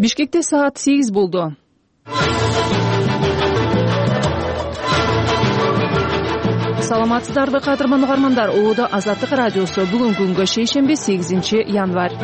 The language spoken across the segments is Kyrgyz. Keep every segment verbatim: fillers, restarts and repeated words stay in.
Бишкекте саат сегиз болду. Саламатсыздарбы кадырман угармандар. Оодо Азаттык радиосу. Бүгүнкү күнгө шейшемби сегизинчи январь.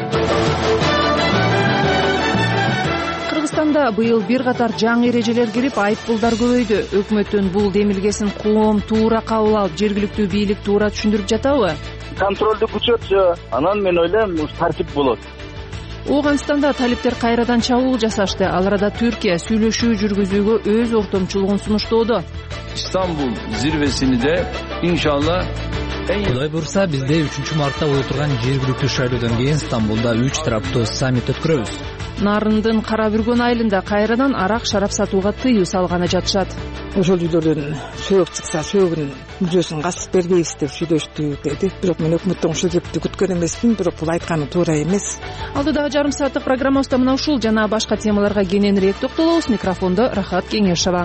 Кыргызстанда быйыл бир катар жаңы эрежелер кирип, айыппулдар көбөйдү. Өкмөттүн бул демилгесин коом туура кабыл алып, жергиликтүү бийлик туура түшүндүрүп жатабы? Контролду күчөтсө, анан мен ойлойм, тартип болот. Ооганстанда талиптер кайрадан чабуул жасашты. Ал арада Түркия сүйлөшүү жүргүзүүгө өз ортомчулугун сунуштоодо. İstanbul zirvesini de inşallah Кудай бурса, бизде үчүнчү мартта боло турган жергиликтүү шайлоодон кийин Стамбулда үч тараптуу саммит өткөрөбүз. Нарындын Кара Бүргөн айылында кайрадан арак шарап сатууга тыюу салганы жатышат. Ошол үйлөрдөн сөөк чыкса, сөөгүн мүлөсүн касып бергейбиз деп сүйлөштү деди. Бирок мен өкмөттөн ушул кепти күткөн эмесмин, бирок бул айтканы туура эмес. Алдыдагы жарым сааттык программабызда мына ушул жана башка темаларга кененирээк токтолобуз. Микрофондо Рахат Кеңешова.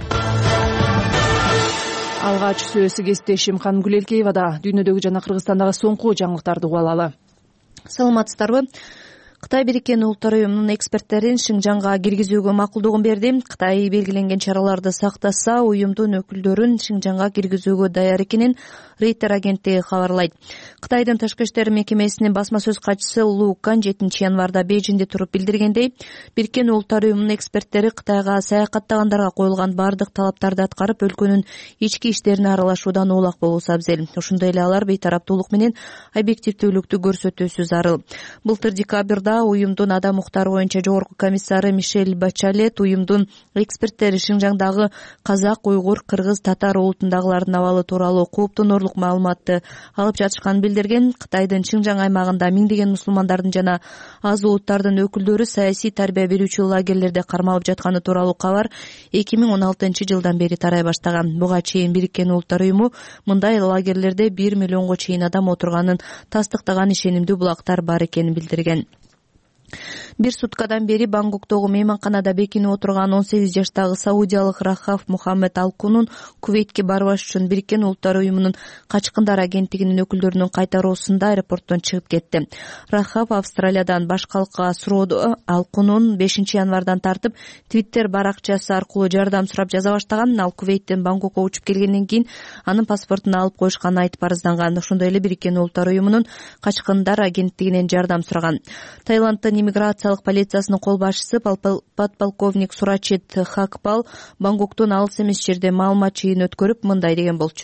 Алгач сөзсү кесиптешим Ханым Гүлелкеевада. Дүйнөдөгү жана Кыргызстандагы соңку жаңылыктарды угуп алалы. Саламатсыздарбы? Кытай Бириккен Улуттар уюмунун эксперттерин Шинжаңга киргизүүгө макулдугун берди. Кытай белгиленген чараларды сактаса, уюмдун өкүлдөрүн Шинжаңга киргизүүгө даяр экенин Рейтер агенттиги кабарлайт. Кытайдын тышкы иштер мекемесинин басма сөз катчысы Лу Кан жетинчи январда Бейжиңде туруп билдиргендей, Бириккен Улуттар уюмунун эксперттери Кытайга саякаттагандарга коюлган бардык талаптарды аткарып, өлкөнүн ички иштерине аралашуудан оолак болуусу абзел. Ошондой эле алар бейтараптуулук менен объективдүүлүктү көрсөтүүсү зарыл. Былтыр декабрда уюмдун адам укуктары боюнча жогорку комиссары Мишель Бачалет уюмдун эксперттери Шинжаңдагы казак, уйгур, кыргыз, татар улутундагылардын абалы тууралуу кооптоноорлук маалыматты алып жатышканын билдирген. Кытайдын Шинжаң аймагында миңдеген мусулмандардын жана аз улуттардын өкүлдөрү саясий тарбия берүүчү лагерлерде кармалып жатканы тууралуу кабар эки миң он алтынчы жылдан бери тарай баштаган. Буга чейин Бириккен Улуттар уюму мындай лагерлерде бир миллионго чейин адам отурганын тастыктаган ишенимдүү булактар бар экенин билдирген. Бир суткадан бери Бангкоктогу мейманканада бекинип отурган он сегиз жаштагы саудиялык Рахаф Мухаммед Алкунун Кувейтке барбаш үчүн Бириккен Улуттар уюмунун качкындар агенттигинин өкүлдөрүнүн кайтаруусунда аэропорттон чыгып кетти. Рахаф Австралиядан баш калкка сурооду. Алкунун бешинчи январдан тартып Твиттер баракчасы аркылуу жардам сурап жаза баштаган. Ал Кувейттен Бангкокко учуп келгенден кийин анын паспортун алып коюшканын айтып арызданган. Ошондой эле Бириккен Улуттар уюмунун качкындар агенттигинен жардам сураган. Таиланддын иммиграциялык полициясынын кол башчысы подполковник Сурачет Хакпал Бангкоктон алыс эмес жерде маалымат жыйын өткөрүп мындай деген болчу.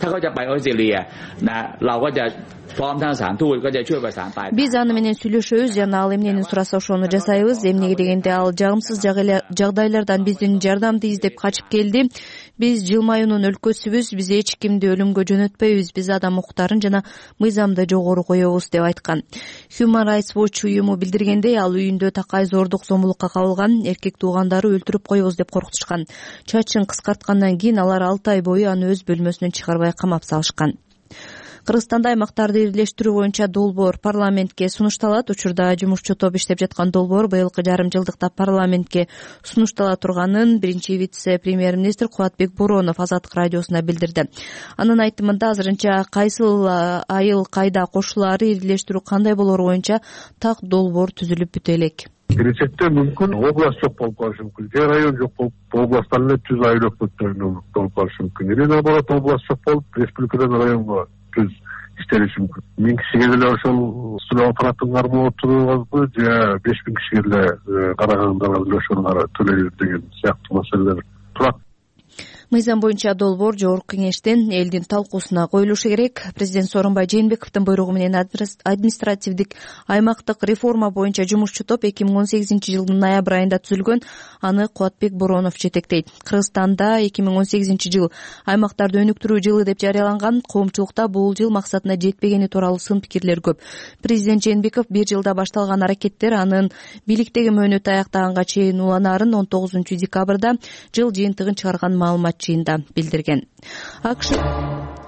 Биз аны менен сүйлөшөбүз жана ал эмнени сураса ошону жасайбыз. Эмнеге дегенде ал жагымсыз жагдайлардан биздин жардамды издеп качып келди. Биз жылмаюунун өлкөсүбүз, биз эч кимди өлүмгө жөнөтпөйбүз, биз адам укуктарын жана мыйзамды жогору коебуз деп айткан. Human Rights Watch уюму билдиргендей, ал үйүндө такай зордук зомбулукка кабылган, эркек туугандары өлтүрүп коебуз деп коркутушкан. Чачын кыскарткандан кийин алар алты ай бою аны өз бөлмөсүнөн чыгарбай камап салышкан. Кыргызстанда аймактарды ирилештирүү боюнча долбоор парламентке сунушталат. Учурда жумушчу топ иштеп жаткан долбоор быйылкы жарым жылдыкта парламентке сунуштала турганын биринчи вице-премьер-министр Кубатбек Боронов Азаттык радиосуна билдирди. Анын айтымында азырынча кайсыл айыл кайда кошулаары, ирилештирүү кандай болоор боюнча так долбоор түзүлүп бүтө элек. Келечекте мүмкүн область жок болуп калышы мүмкүн, же район жок болуп, областтан эле жүз айыл өкмөттөрүнөн болуп калышы мүмкүн. Или наоборот, область жок болуп, республикадан районго жүз иштелиши мүмкүн. Миң кишиге деле ошол сүйлөп аппаратын кармап отурганбы, же беш миң кишиге деле карагандарга деле ошолор төлөйбү деген сыяктуу маселелер турат. Мыйзам боюнча долбоор жогорку кеңештен элдин талкуусуна коюлушу керек. Президент Сооронбай Жээнбековдун буйругу менен административдик аймактык реформа боюнча жумушчу топ эки миң он сегизинчи жылдын ноябрь айында түзүлгөн. Аны Кубатбек Боронов жетектейт. Кыргызстанда эки миң он сегизинчи жыл аймактарды өнүктүрүү жылы деп жарыяланган. Коомчулукта бул жыл максатына жетпегени тууралуу сын пикирлер көп. Президент Жээнбеков бир жылда башталган аракеттер анын бийликтеги мөөнөтү аяктаганга чейин уланаарын он тогузунчу декабрда жыл жыйынтыгын чыгарган маалымат жыйында билдирген.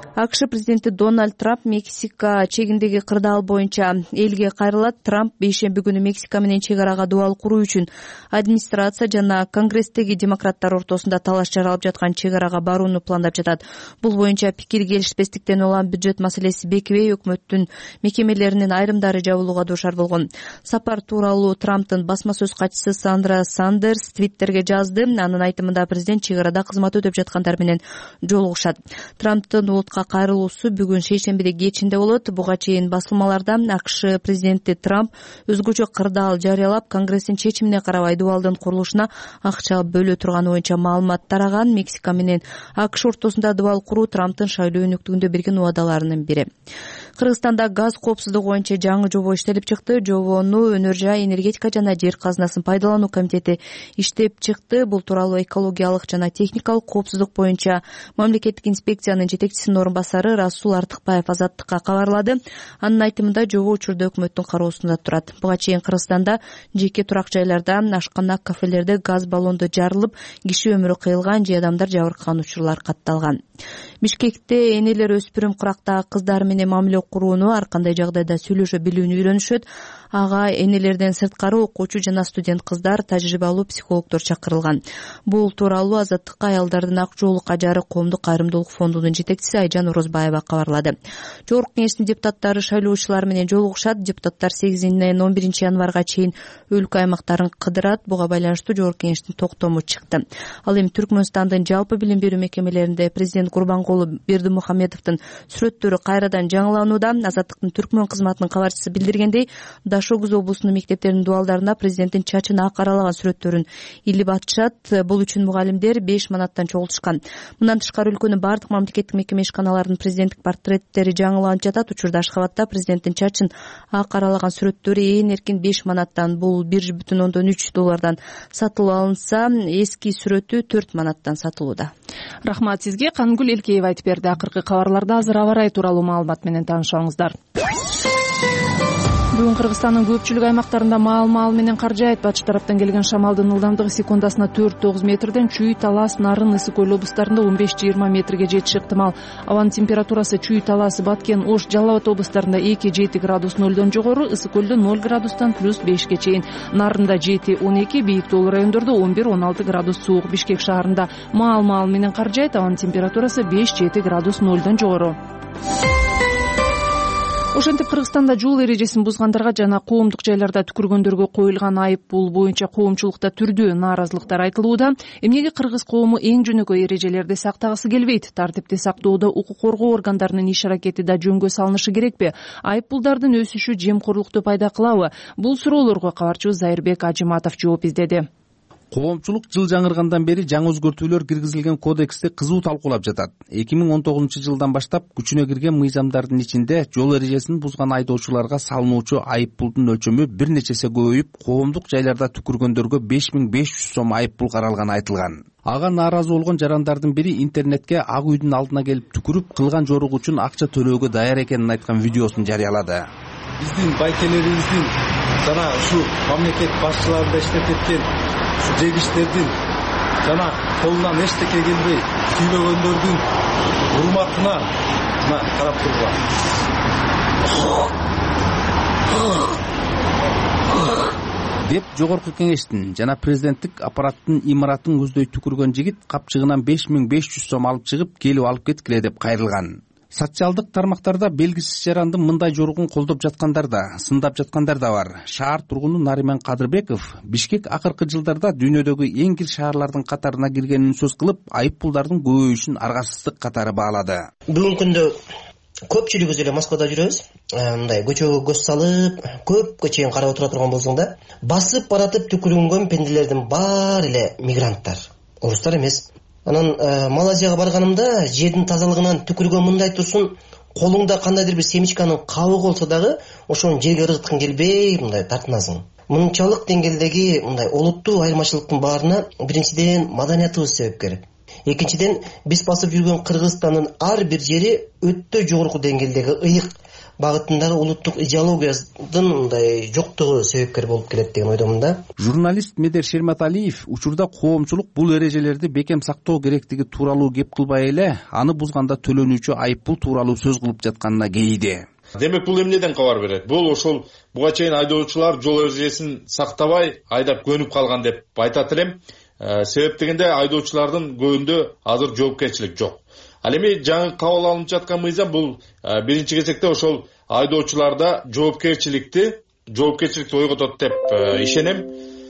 АКШ президенти Дональд Трамп Мексика чегиндеги кырдаал боюнча элге кайрылат. Трамп бейшемби күнү Мексика менен чек арага дубал куруу үчүн администрация жана Конгресстеги демократтар ортосунда талаш жаралып жаткан чек арага барууну пландап жатат. Бул боюнча пикир келишпестиктен улам бюджет маселеси бекибей, өкмөттүн мекемелеринин айрымдары жабылууга дуушар болгон. Сапар тууралуу Трамптын басма сөз катчысы Сандра Сандерс Твиттерге жазды. Анын айтымында президент чек арада кызмат өтөп жаткандар менен жолугушат. Трамптын улутка кайрылуусу бүгүн шейшембиде кечинде болот. Буга чейин басылмаларда АКШ президенти Трамп өзгөчө кырдаал жарыялап, Конгресстин чечимине карабай дубалдын курулушуна акча бөлө турганы боюнча маалымат тараган. Мексика менен АКШ ортосунда дубал куруу Трамптын шайлоо өнөктүгүндө берген убадаларынын бири. Кыргызстанда газ коопсуздугу боюнча жаңы жобо иштелип чыкты. Жобону Өнөр жай, энергетика жана жер казынасын пайдалануу комитети иштеп чыкты. Бул тууралуу экологиялык жана техникалык коопсуздук боюнча мамлекеттик инспекциянын жетекчисинин орун басары Расул Артыкбаев Азаттыкка кабарлады. Анын айтымында жобо учурда өкмөттүн кароосунда турат. Буга чейин Кыргызстанда жеке турак жайларда, ашкана, кафелерде газ баллондо жарылып, киши өмүрү кыйылган же адамдар жабыркаган учурлар катталган. Бишкекте энелер өспүрүм курактагы кыздар менен мамиле курууну, ар кандай жагдайда сүйлөшө билүүнү үйрөнүшөт. Ага энелерден сырткары окуучу жана студент кыздар, тажрыйбалуу психологдор чакырылган. Бул тууралуу Азаттыкка аялдардын ак жоолук ажары коомдук кайрымдуулук фондунун жетекчиси Айжан Орозбаева кабарлады. Жогорку кеңештин депутаттары шайлоочулар менен жолугушат. Депутаттар сегизинен он биринчи январга чейин өлкө аймактарын кыдырат. Буга байланыштуу жогорку кеңештин токтому чыкты. Ал эми Түркмөнстандын жалпы билим берүү мекемелеринде президент Курбанкулу Бердимухамедовдун сүрөттөрү кайрадан жаңыланууда. Азаттыктын Түркмөн кызматынын кабарчысы билдиргендей, Дашогуз облусунун мектептеринин дубалдарына президенттин чачын ак аралаган сүрөттөрүн илип атышат. Бул үчүн мугалимдер беш манаттан чогултушкан. Мындан тышкары өлкөнүн бардык мамлекеттик мекеме ишканаларынын президенттик портреттери жаңыланып жатат. Учурда Ашхабадда президенттин чачын ак аралаган сүрөттөрү ээн эркин беш манаттан, бул бир бүтүн ондон үч доллардан сатылып алынса, эски сүрөтү төрт манаттан сатылууда. Рахмат сизге. Кангүл Элкеева айтып берди. Акыркы кабарларда азыр аба ырайы тууралуу маалымат менен таанышыңыздар. Бүгүн Кыргызстандын көпчүлүк аймактарында маал-маал менен кар жаайт. Батыш тараптан келген шамалдын ылдамдыгы секундасына төрт тогуз метрден Чүй, Талас, Нарын, Ысык көл облустарында он беш жыйырма метрге жетиши ыктымал. Абанын температурасы Чүй, Талас, Баткен, Ош, Жалал Абад облустарында эки жети градус нөлдөн жогору, Ысык көлдө ноль градустан плюс бешке чейин, Нарында жети он эки, бийик тоолуу райондордо он бир он алты градус суук. Бишкек шаарында маал-маал менен кар жаайт. Абанын температурасы беш жети градус нөлдөн жогору. Ошентип Кыргызстанда жол эрежесин бузгандарга жана коомдук жайларда түкүргөндөргө коюлган айып пул боюнча коомчулукта түрдүү нааразылыктар айтылууда. Эмнеге кыргыз коому эң жөнөкөй эрежелерди сактагысы келбейт? Тартипти сактоодо укук коргоо органдарынын иш аракети да жөнгө салынышы керекпи? Айып пулдардын өсүшү жемкорлукту пайда кылабы? Бул суроолорго кабарчыбыз Зайырбек Ажыматов жооп издеди. Коомчулук жыл жаңыргандан бери жаңы өзгөртүүлөр киргизилген кодексти кызуу талкуулап жатат. эки миң он тогузунчу жылдан баштап күчүнө кирген мыйзамдардын ичинде жол эрежесин бузган айдоочуларга салынуучу айып пулдун өлчөмү бир нече эсе көбөйүп, коомдук жайларда түкүргөндөргө беш миң беш жүз сом айып пул каралганы айтылган. Ага нааразы болгон жарандардын бири интернетке Ак үйдүн алдына келип түкүрүп, кылган жоругу үчүн акча төлөөгө даяр экенин айткан видеосун жарыялады. Биздин байкелерибиздин жана ушу мамлекет башчыларында иштеп кеткен ушу жегиштердин жана колунан эчтеке келбей сүйлөгөндөрдүн урматына мына карап тургула. деп жогорку кеңештин жана президенттик аппараттын имаратын көздөй түкүргөн жигит капчыгынан беш миң беш жүз сом алып чыгып, келип алып кеткиле деп кайрылган. Социалдык тармактарда белгисиз жарандын мындай жоругун колдоп жаткандар да, сындап жаткандар да бар. Шаар тургуну Нариман Кадырбеков Бишкек акыркы жылдарда дүйнөдөгү эң кир шаарлардын катарына киргенин сөз кылып, айып пулдардын көбөйүшүн аргасыздык катары баалады. Бүгүнкү күндө көпчүлүгүбүз эле Москвада жүрөбүз. Мындай көчөгө көз салып, көпкө чейин карап отура турган болсоң да, басып баратып түкүрүнгөн пенделердин баары эле мигранттар, орустар эмес. Анан Малайзияга барганымда жердин тазалыгынан түкүргөн мындай турсун, колуңда кандайдыр бир семечканын кабыгы болсо дагы ошону жерге ыргыткың келбей мындай тартынасың. Мынчалык деңгээлдеги мындай олуттуу айырмачылыктын баарына биринчиден маданиятыбыз себепкер. Экинчиден биз басып жүргөн Кыргызстандын ар бир жери өтө жогорку деңгээлдеги ыйык багытындагы улуттук идеологиянын мындай жоктугу себепкер болуп келет деген ойдомун да. Журналист Медер Шерматалиев учурда коомчулук бул эрежелерди бекем сактоо керектиги тууралуу кеп кылбай эле аны бузганда төлөнүүчү айыппул тууралуу сөз кылып жатканына кейиди. Демек бул эмнеден кабар берет? Бул ошол буга чейин айдоочулар жол эрежесин сактабай айдап көнүп калган деп айтат элем. Себеп дегенде айдоочулардын көбүндө азыр жоопкерчилик жок. Ал эми жаңы кабыл алынып жаткан мыйзам бул биринчи кезекте ошол айдоочуларда жоопкерчиликти жоопкерчиликти ойготот деп ишенем.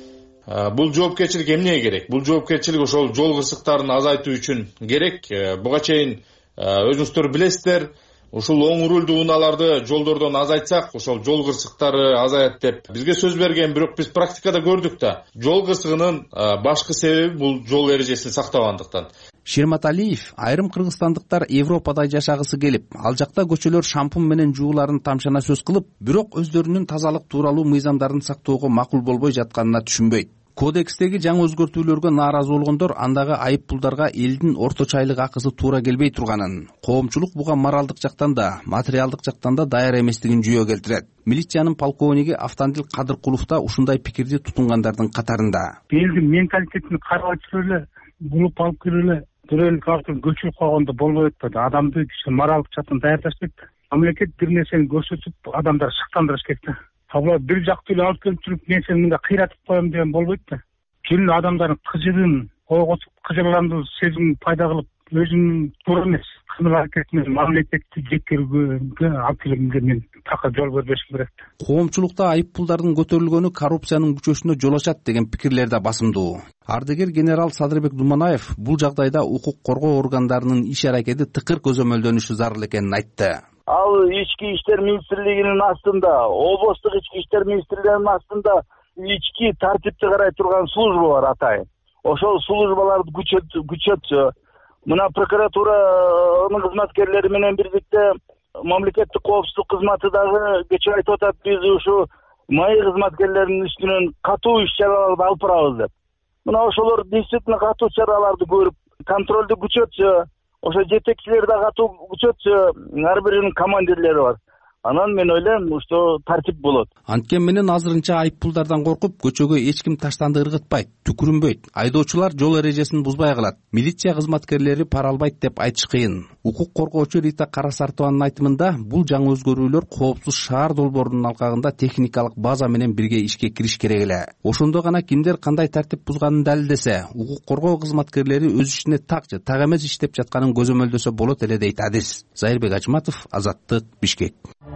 Бул жоопкерчилик эмнеге керек? Бул жоопкерчилик ошол жол кырсыктарын азайтуу үчүн керек. Буга чейин өзүңүздөр билесиздер, ушул оң рулдуу унааларды жолдордон азайтсак, ошол жол кырсыктары азаят деп бизге сөз берген, бирок биз практикада көрдүк да. Жол кырсыгынын башкы себеби бул жол эрежесин сактабагандыктан. Шерматалиев айрым кыргызстандыктар Европада жашагысы келип, ал жакта көчөлөр шампун менен жууларын тамшана сөз кылып, бирок өздөрүнүн тазалык тууралуу мыйзамдарын сактоого макул болбой жатканына түшүнбөйт. Кодекстеги жаңы өзгөртүүлөргө нааразы болгондор андагы айыппулдарга элдин орточо айлык акысы туура келбей турганын, коомчулук буга моралдык жактан да, материалдык жактан да даяр эместигин жүйө келтирет. Милициянын полковниги Автандил Кадыркулов да ушундай пикирди тутунгандардын катарында. Элдин менталитетин карап өтүп эле, булуп алып кирип эле төрөлүк артын көчүрүп койгондо болбой атпайбы? Адамды киши моралдык жактан даярдаш керек. Мамлекет бир нерсени көрсөтүп, адамдар шыктандырыш керек да. Табла бир жактуу эле алып келип туруп, мен сени мында кыйратып коем деген болбойт да. Кел адамдардын кыжыгын, койготуп, кыжырландыруу сезимин пайда кылып, өзүнүн туура эмес кымыл аракети менен мамлекетти жеткирүүгө алып келгенге мен такыр жол бербешим керек. Коомчулукта айыппулдардын көтөрүлгөнү коррупциянын күчөшүнө жол ачат деген пикирлер да басымдуу. Ардыгер генерал Садырбек Думанаев бул жагдайда укук коргоо органдарынын иш аракети тыкыр көзөмөлдөнүшү зарыл экенин айтты. Ал ички иштер министрлигинин астында, облустук ички иштер министрлигинин астында ички тартипти карай турган служба бар атайын. Ошол службаларды күчөтсө, мына прокуратуранын кызматкерлери менен бирдикте мамлекеттик коопсуздук кызматы дагы кечээ айтып атат, биз ушу маи кызматкерлеринин үстүнөн катуу иш чараларды алып барабыз деп. Мына ошолор действительно катуу чараларды көрүп, контролду күчөтсө, ошо жетекчилер да катуу күчөтсө, ар биринин командирлери бар. Анан мен ойлойм, что тартип болот. Анткени менен азырынча айыппулдардан коркуп, көчөгө эч ким таштанды ыргытпайт, түкүрүнбөйт. Айдоочулар жол эрежесин бузбай калат. Милиция кызматкерлери пара албайт деп айтыш кыйын. Укук коргоочу Рита Карасартованын айтымында, бул жаңы өзгөрүүлөр коопсуз шаар долбоорунун алкагында техникалык база менен бирге ишке кириш керек эле. Ошондо гана кимдер кандай тартип бузганын далилдесе, укук коргоо кызматкерлери өз ишине так же так эмес иштеп жатканын көзөмөлдөсө болот эле дейт адис. Зайырбек Ачматов, Азаттык, Бишкек.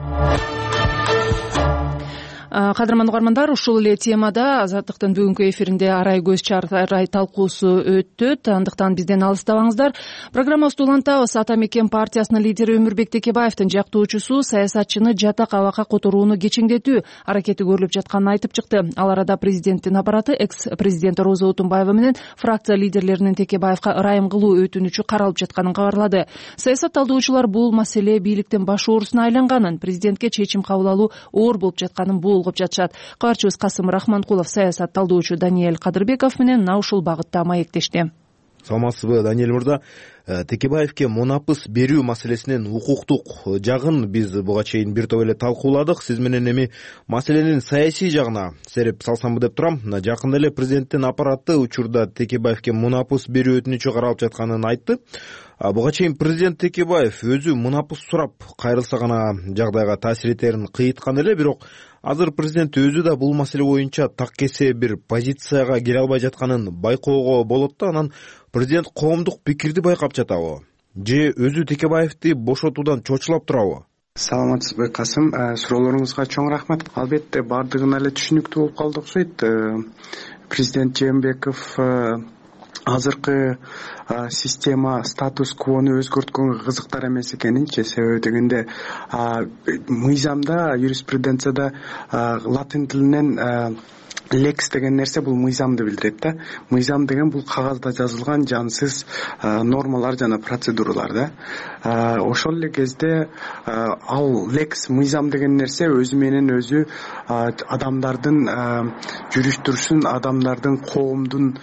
Кадырман угармандар, ушул эле темада Азаттыктын бүгүнкү эфиринде арай көз чарай талкуусу өттүт. Андыктан бизден алыстабаңыздар. Программабызды улантабыз. Ата Мекен партиясынын лидери Өмүрбек Текебаевдин жактоочусу саясатчыны жатак абакка которууну кечиңдетүү аракети көрүлүп жатканын айтып чыкты. Ал арада президенттин аппараты экс-президент Роза Отунбаева менен фракция лидерлеринин Текебаевка ырайым кылуу өтүнүчү каралып жатканын кабарлады. Саясат талдоочулар бул маселе бийликтин баш оорусуна айланганын, президентке чечим кабыл алуу оор болуп жатканын болгоп жатышат. Кабарчыбыз Касым Рахманкулов саясат талдоочу Даниэль Кадырбеков менен мына ушул багытта маектешти. Саламатсызбы, Даниэль мырза? Текебаевке мунапыс берүү маселесинин укуктук жагын биз буга чейин бир топ эле талкууладык. Сиз менен эми маселенин саясий жагына сереп салсамбы деп турам. Жакында эле президенттин аппараты учурда Текебаевке мунапыс берүү өтүнүчү каралып жатканын айтты. Буга чейин президент Текебаев өзү мунапыс сурап кайрылса гана жагдайга таасир этерин кыйыткан эле, бирок азыр президент өзү да бул маселе боюнча так кесе бир позицияга келе албай жатканын байкоого болот да. Анан президент коомдук пикирди байкап жатабы же өзү Текебаевди бошотуудан чочулап турабы? Саламатсызбы, Касым. Суроолоруңузга чоң рахмат. Албетте бардыгына эле түшүнүктүү болуп калды окшойт. Президент Жээнбеков азыркы система статус-квону өзгөрткөнгө кызыктар эмес экенинчи. Себеби дегенде мыйзамда, юриспруденцияда латин тилинен лекс деген нерсе бул мыйзамды билдирет да. Мыйзам деген бул кагазда жазылган жансыз нормалар жана процедуралар да. Ошол эле кезде ал лекс мыйзам деген нерсе өзү менен өзү адамдардын жүрүш турушун, адамдардын, коомдун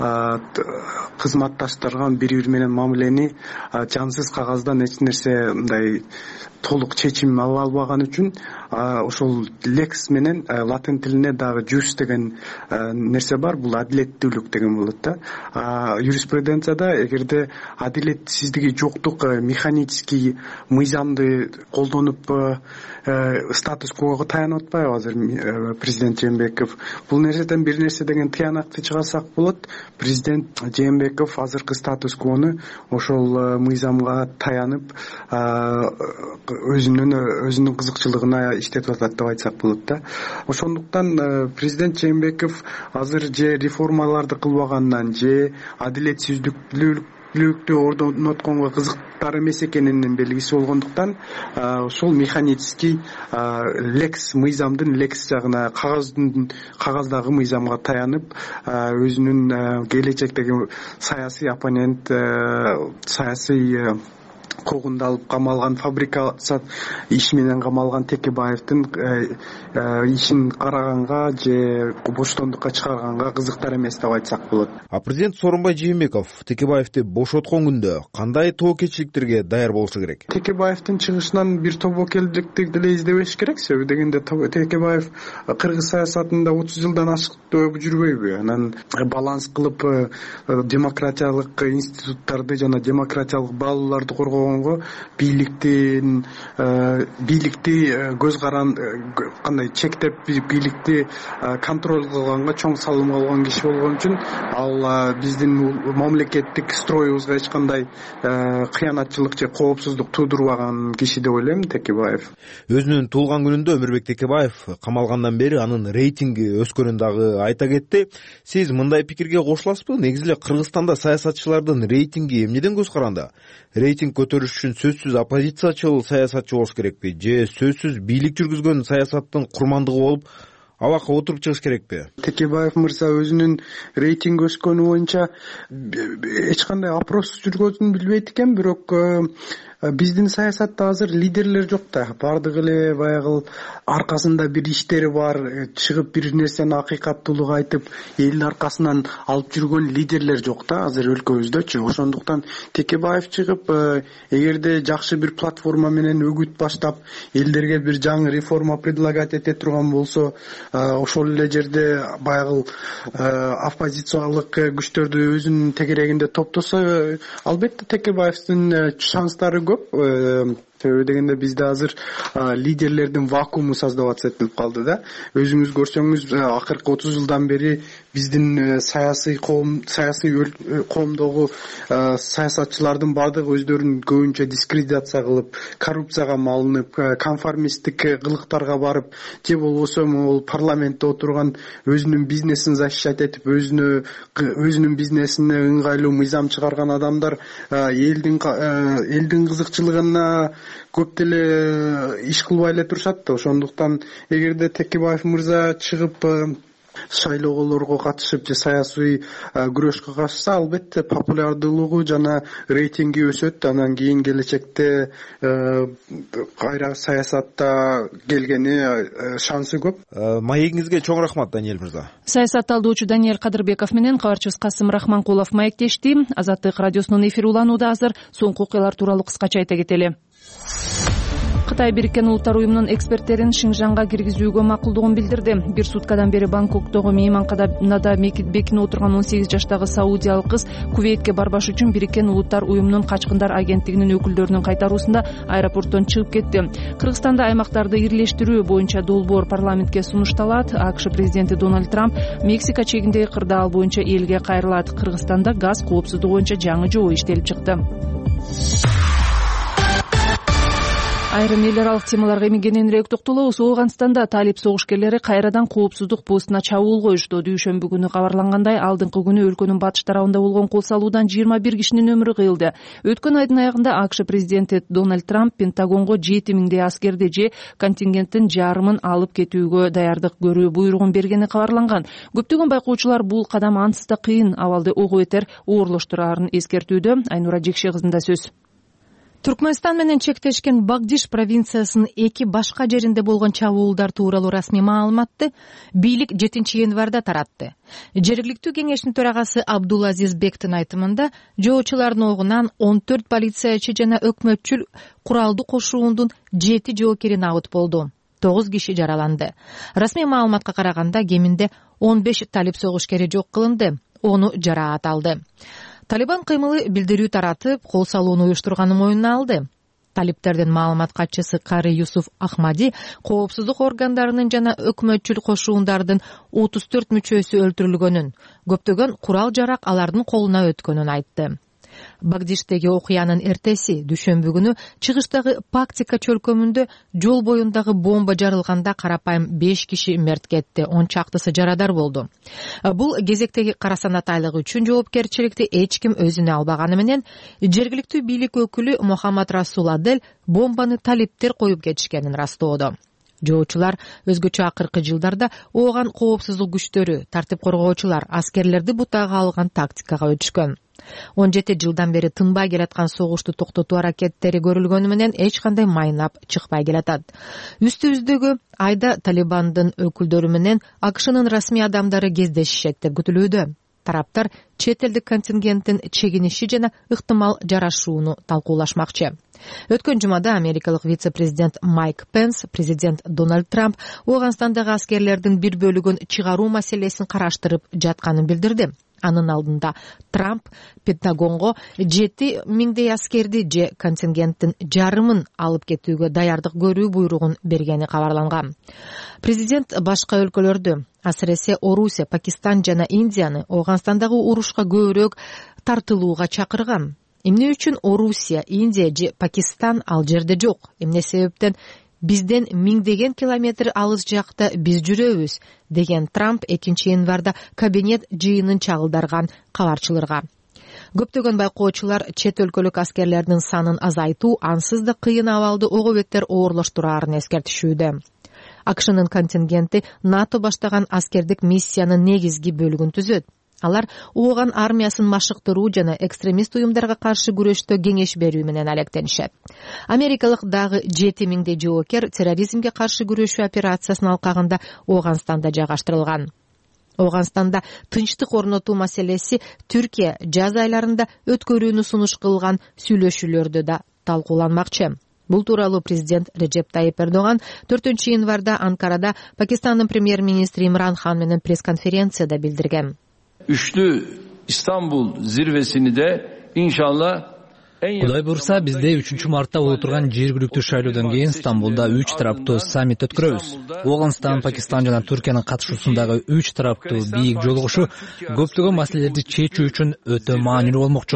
кызматташтырган бири бири менен мамилени жансыз кагаздан эч нерсе мындай толук чечим ала албаган үчүн ошол лекс менен латин тилине дагы жус деген нерсе бар, бул адилеттүүлүк деген болот да. Юриспруденцияда эгерде адилетсиздиги жоктук механический мыйзамды колдонуп статус-квого таянып атпайбы азыр президент Жээнбеков? Бул нерседен бир нерсе деген тыянакты чыгарсак болот. Президент Жээнбеков азыркы статус-квону ошол мыйзамга таянып өзүнүн өзүнүн кызыкчылыгына иштетип атат деп айтсак болот да. Ошондуктан президент Жээнбеков азыр же реформаларды кылбагандан же адилетсиздүүлүктү ордонотконго кызыктар эмес экенинин белгиси болгондуктан ушул механический лекс мыйзамдын лекс жагына, кагаздын кагаздагы мыйзамга таянып өзүнүн келечектеги саясий оппонент, саясий куугунда алып камалган, фабрикация иш менен камалган Текебаевдин ишин караганга же боштондукка чыгарганга кызыктар эмес деп айтсак болот. А президент Сооронбай Жээнбеков Текебаевди бошоткон күндө кандай тобокелчиликтерге даяр болушу керек? Текебаевдин чыгышынан бир тобокелчиликти деле издебеш керек. Себеби дегенде Текебаев кыргыз саясатында отуз жылдан ашык жүрбөйбү? Анан баланс кылып демократиялык институттарды жана демократиялык баалууларды коргогонго бийликтин бийликти көз каран кандай чектеп, бийликти контроль кылганга чоң салым алган киши болгон үчүн ал биздин мамлекеттик строюбузга эч кандай кыянатчылык же коопсуздук туудурбаган киши деп ойлойм Текебаев. Өзүнүн туулган күнүндө Өмүрбек Текебаев камалгандан бери анын рейтинги өскөнүн дагы айта кетти. Сиз мындай пикирге кошуласызбы? Негизи эле Кыргызстанда саясатчылардын рейтинги эмнеден көз каранды? Рейтинг көтөрүш үчүн сөзсүз оппозициячыл саясатчы болуш керекпи же сөзсүз бийлик жүргүзгөн саясаттын курмандыгы болуп абакка отуруп чыгыш керекпи? Текебаев мырза өзүнүн рейтинг өскөнү боюнча эч кандай опрос жүргөзүүнү билбейт экен, бирок биздин саясатта азыр лидерлер жок да. Бардыгы эле баягы аркасында бир иштери бар, чыгып бир нерсени акыйкаттуулук айтып, элдин аркасынан алып жүргөн лидерлер жок да азыр өлкөбүздөчү. Ошондуктан Текебаев чыгып, эгерде жакшы бир платформа менен өгүт баштап, элдерге бир жаңы реформа предлагать эте турган болсо, ошол эле жерде баягы оппозициялык күчтөрдү өзүнүн тегерегинде топтосо, албетте Текебаевдин шанстары көп. Себеби дегенде бизде азыр лидерлердин вакууму создавать этилип калды да. Өзүңүз көрсөңүз, акыркы отуз жылдан бери биздин саясий коом, саясий коомдогу саясатчылардын бардыгы өздөрүн көбүнчө дискредитация кылып, коррупцияга малынып, конформисттик кылыктарга барып, же болбосо могул парламентте отурган өзүнүн бизнесин защищать этип, өзүнө өзүнүн бизнесине ыңгайлуу мыйзам чыгарган адамдар элдин элдин кызыкчылыгына көп деле иш кылбай эле турушат да. Ошондуктан эгерде Текебаев мырза чыгып шайлоолорго катышып же саясий күрөшкө катышса, албетте популярдуулугу жана рейтинги өсөт. Анан кийин келечекте кайра саясатта келгени шансы көп. Маегиңизге чоң рахмат, Даниэль мырза. Саясат талдоочу Даниэль Кадырбеков менен кабарчыбыз Касым Рахманкулов маектешти. Азаттык радиосунун эфири уланууда азыр. Соңку окуялар тууралуу кыскача айта кетели. Кытай Бириккен Улуттар уюмунун эксперттерин Шинжаңга киргизүүгө макулдугун билдирди. Бир суткадан бери Бангкоктогу мейманканада бекинип отурган он сегиз жаштагы саудиялык кыз Кувейтке барбаш үчүн Бириккен Улуттар уюмунун качкындар агенттигинин өкүлдөрүнүн кайтаруусунда аэропорттон чыгып кетти. Кыргызстанда аймактарды ирлештирүү боюнча долбоор парламентке сунушталат. АКШ президенти Дональд Трамп Мексика чегиндеги кырдаал боюнча элге кайрылат. Кыргызстанда газ коопсуздугу боюнча жаңы жобо иштелип чыкты. Айрым эл аралык темаларга эми кененирээк токтолобуз. Ооганстанда талип согушкерлери кайрадан коопсуздук постуна чабуул коюшту. Дүйшөмбү күнү кабарлангандай, алдыңкы күнү өлкөнүн батыш тарабында болгон кол салуудан жыйырма бир кишинин өмүрү кыйылды. Өткөн айдын аягында АКШ президенти Дональд Трамп Пентагонго жети миңдей аскерди же контингенттин жарымын алып кетүүгө даярдык көрүү буйругун бергени кабарланган. Көптөгөн байкоочулар бул кадам ансыз да кыйын абалды ого бетер оорлоштурарын эскертүүдө. Айнура Жекше кызында сөз. Туркменстан менен чектешкен Багдиш провинциясынын эки башка жеринде болгон чабуулдар тууралуу расмий маалыматты бийлик жетинчи январда таратты. Жергиликтүү кеңештин төрагасы Абдулазиз Бектин айтымында, жоочулардын огунан он төрт полициячы жана өкмөтчүл куралдуу кошуундун жети жоокери набыт болду. тогуз киши жараланды. Расмий маалыматка караганда, кеминде он беш талип согушкери жок кылынды, ону жараат алды. Талибан кыймылы билдирүү таратып, кол салууну уюштурганын моюнуна алды. Талиптердин маалымат катчысы Кари Юсуф Ахмади коопсуздук органдарынын жана өкмөтчүл кошуундардын отуз төрт мүчөсү өлтүрүлгөнүн, көптөгөн курал жарак алардын колуна өткөнүн айтты. Багдиштеги окуянын эртеси дүйшөмбү күнү чыгыштагы Пактика чөлкөмүндө жол боюндагы бомба жарылганда карапайым беш киши мерт кетти, он чактысы жарадар болду. Бул кезектеги кара санатайлык үчүн жоопкерчиликти эч ким өзүнө албаганы менен, жергиликтүү бийлик өкүлү Мухаммад Расул Адель бомбаны талиптер коюп кетишкенин растоодо. Жоочулар өзгөчө акыркы жылдарда ооган коопсуздук күчтөрү, тартип коргоочулар, аскерлерди бутага алган тактикага өтүшкөн. он жети жылдан бери тынбай келаткан согушту токтотуу аракеттери көрүлгөнү менен эч кандай майнап чыкпай келатат. Үстүбүздөгү айда Талибандын өкүлдөрү менен АКШнын расмий адамдары кездешишет деп күтүлүүдө. Тараптар чет элдик контингенттин чегиниши жана ыктымал жарашууну талкуулашмакчы. Өткөн жумада америкалык вице-президент Майк Пенс, президент Дональд Трамп Ооганстандагы аскерлердин бир бөлүгүн чыгаруу маселесин караштырып жатканын билдирди. Анын алдында Трамп Пентагонго жети миңдей аскерди же контингенттин жарымын алып кетүүгө даярдык көрүү буйругун бергени кабарланган. Президент башка өлкөлөрдү, асыресе Орусия, Пакистан жана Индияны Ооганстандагы урушка көбүрөөк тартылууга чакырган. Эмне үчүн Орусия, Индия же Пакистан ал жерде жок? Эмне себептен бизден миңдеген километр алыс жакта биз жүрөбүз, деген Трамп экинчи январда кабинет жыйынын чагылдарган кабарчыларга. Көптөгөн байкоочулар чет өлкөлүк аскерлердин санын азайтуу ансыз да кыйын абалды ого беттер оорлоштурарын эскертишүүдө. АКШнын контингенти НАТО баштаган аскердик миссиянын негизги бөлүгүн түзөт. Алар ооган армиясын машыктыруу жана экстремист уюмдарга каршы күрөштө кеңеш берүү менен алектенишет. Америкалык дагы жети миңдей жоокер терроризмге каршы күрөшүү операциясынын алкагында Ооганстанда жайгаштырылган. Ооганстанда тынчтык орнотуу маселеси Түркия жаз айларында өткөрүүнү сунуш кылган сүйлөшүүлөрдө да талкууланмакчы. Бул тууралуу президент Режеп Тайип Эрдоган төртүнчү январда Анкарада Пакистандын премьер-министри Имран Хан менен пресс-конференцияда билдирген. Üçlü İstanbul zirvesini de inşallah Кудай буйрса, бизде үчүнчү мартта боло турган жергиликтүү шайлоодон кийин Стамбулда үч тараптуу саммит өткөрөбүз. Ооганстан, Пакистан жана Түркиянын катышуусундагы үч тараптуу бийик жолугушуу көптөгөн маселелерди чечүү үчүн өтө маанилүү болмокчу.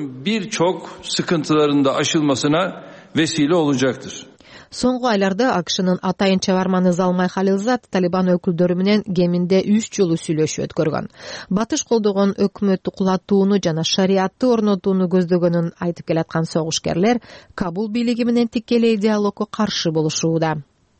Birçok sıkıntıların da aşılmasına vesile olacaktır. Соңку айларда АКШнын атайын чабарманы Залмай Халилзад Талибан өкүлдөрү менен кеминде үч жолу сүйлөшүү өткөргөн. Батыш колдогон өкмөттү кулатууну жана шариатты орнотууну көздөгөнүн айтып келаткан согушкерлер Кабул бийлиги менен тикелей диалогко каршы болушууда.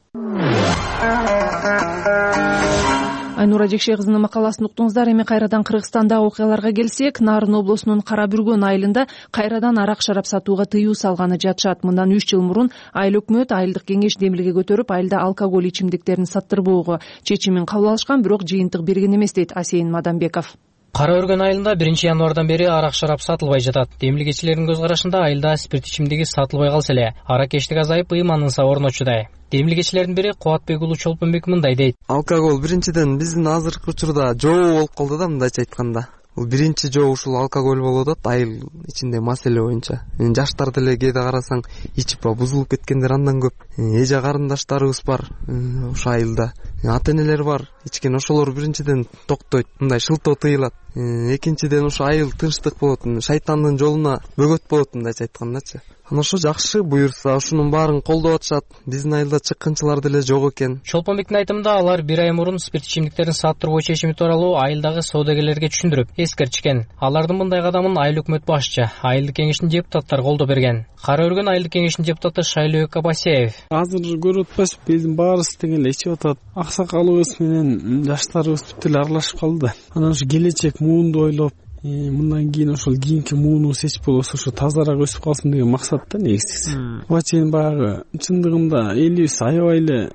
Айнура Жекше кызынын макаласын уктуңуздар. Эми кайрадан Кыргызстанда окуяларга келсек, Нарын облусунун Кара Бүргөн айылында кайрадан арак шарап сатууга тыюу салганы жатышат. Мындан үч жыл мурун айыл өкмөт айылдык кеңеш демилге көтөрүп, айылда алкоголь ичимдиктерин саттырбоого чечимин кабыл алышкан, бирок жыйынтык берген эмес дейт Асейин Мадамбеков. Кара Бүргөн айылында биринчи январдан бери арак шарап сатылбай жатат. Демилгечилердин көз карашында айылда спирт ичимдиги сатылбай калса эле, аракечтик азайып ыйманынса орночудай. Демилгечилердин бири Кубатбек уулу Чолпонбек мындай дейт. Алкоголь биринчиден биздин азыркы учурда жоо болуп калды да, мындайча айтканда. Бул биринчи жоо ушул алкоголь болуп атат айыл ичинде маселе боюнча. Жаштар деле кээде карасаң ичип бузулуп кеткендер андан көп. Эже карындаштарыбыз бар ошол айылда. Ата-энелер бар. Ичкен ошолор биринчиден токтойт. Мындай шылтоо тыйылат. Экинчиден ошо айыл тынчтык болот. Шайтандын жолуна бөгөт болот, мындайча айткандачы. анан ошо жакшы буюрса ушунун баарын колдоп атышат. Биздин айылда чыккынчылар деле жок экен. Чолпонбектин айтымында алар бир ай мурун спирт ичимдиктерин саттыруу чечими тууралуу айылдагы соодагерлерге түшүндүрүп, эскертишкен. Алардын мындай кадамын айыл өкмөт башчы, айылдык кеңештин депутаттары колдоп берген. Кара өргөн айылдык кеңештин депутаты Шайлообек Абасеев: азыр көрүп атпайсызбы, биздин баарыбыз тең эле ичип атат. Аксакалыбыз менен жаштарыбыз бүт эле аралашып калды. Анан ушу келечек муунду ойлоп, мындан кийин ошол кийинки муунубуз эч болбосо ошо тазараак өсүп калсын деген максатта негизгиси. Буга чейин баягы чындыгында элибиз аябай эле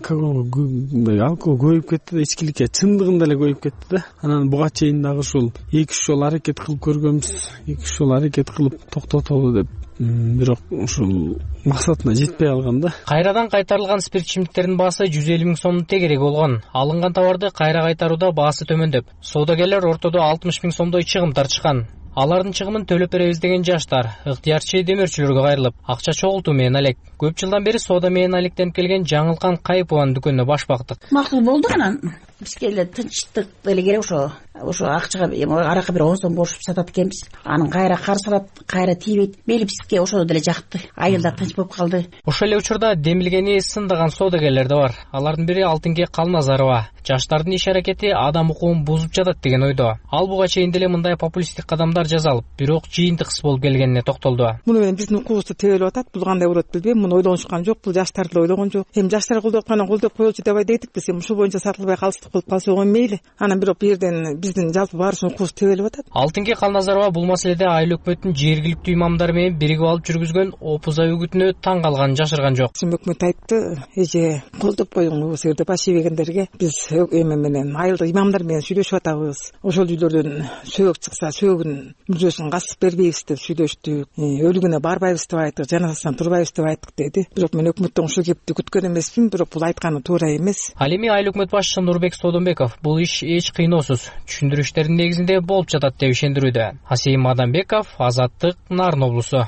алкоголь алкоголь көбөйүп кетти да, ичкиликке чындыгында эле көбөйүп кетти да. Анан буга чейин дагы ушул эки үч жолу аракет кылып көргөнбүз, эки үч жолу аракет кылып токтотолу деп, бирок ушул максатына жетпей калган да. Кайрадан кайтарылган спирт ичимдиктердин баасы жүз элүү миң сомдун тегереги болгон. Алынган товарды кайра кайтарууда баасы төмөндөп, соодагерлер ортодо алтымыш миң сомдой чыгым тартышкан. Алардын чыгымын төлөп беребиз деген жаштар ыктыярчы демөөрчүлөргө кайрылып, акча чогултуу менен алек. Көп жылдан бери соода менен алектенип келген Жаңылкан Кайыпованын дүкөнүнө баш бактык. Макул болду, анан бизге эле тынчтык деле керек. Ошо ошо акчага аракы бир он сом бошуп сатат экенбиз. Анын кайра кар салат, кайра тийбейт. Мейли бизге ошол деле жакты. Айылда тынч болуп калды. Ошол эле учурда демилгени сындаган соодагерлер да бар. Алардын бири Алтынге Калназарова. Жаштардын иш аракети адам укугун бузуп жатат деген ойдо. Ал буга чейин деле мындай популисттик кадамдар жасалып, бирок жыйынтык кыз болуп келгенине токтолду. Муну менен биздин укугубузду тебелеп атат. Бул кандай болот билбейм. Муну ойлонушкан жок. Бул жаштар деле ойлогон жок. Эми жаштар колдоп аткандан колдоп коелучу деп айдыктык. Эми ушул боюнча сатылбай калыштык болуп калса оң мейли. Анан бирок бу жерден биздин жалпы баарыбыздын укугубуз тебелеп атат. Алтынге Калназарова бул маселеде айыл өкмөттүн жергиликтүү имамдары менен биригип алып жүргүзгөн опуза үгүтүнө таң калганын жашырган жок. Өкмөт айтты, эже колдоп коюңуз жерде баш ийбегендерге. Биз эме менен айылда имамдар менен сүйлөшүп атабыз. Ошол үйлөрдөн сөөгү чыкса сөөгүн мүрөсүн касып бербейбиз деп сүйлөштүк. Өлүгүнө барбайбыз деп айттык, жаназасынан турбайбыз деп айттык деди. Бирок мен өкмөттөн ушул кепти күткөн эмесмин, бирок бул айтканы туура эмес. Ал эми айыл өкмөт башчысы Нурбек Содонбеков бул иш эч кыйноосуз, түшүндүрүштөрдүн негизинде болуп жатат деп ишендирүүдө. Асейим Адамбеков, Азаттык, Нарын облусу.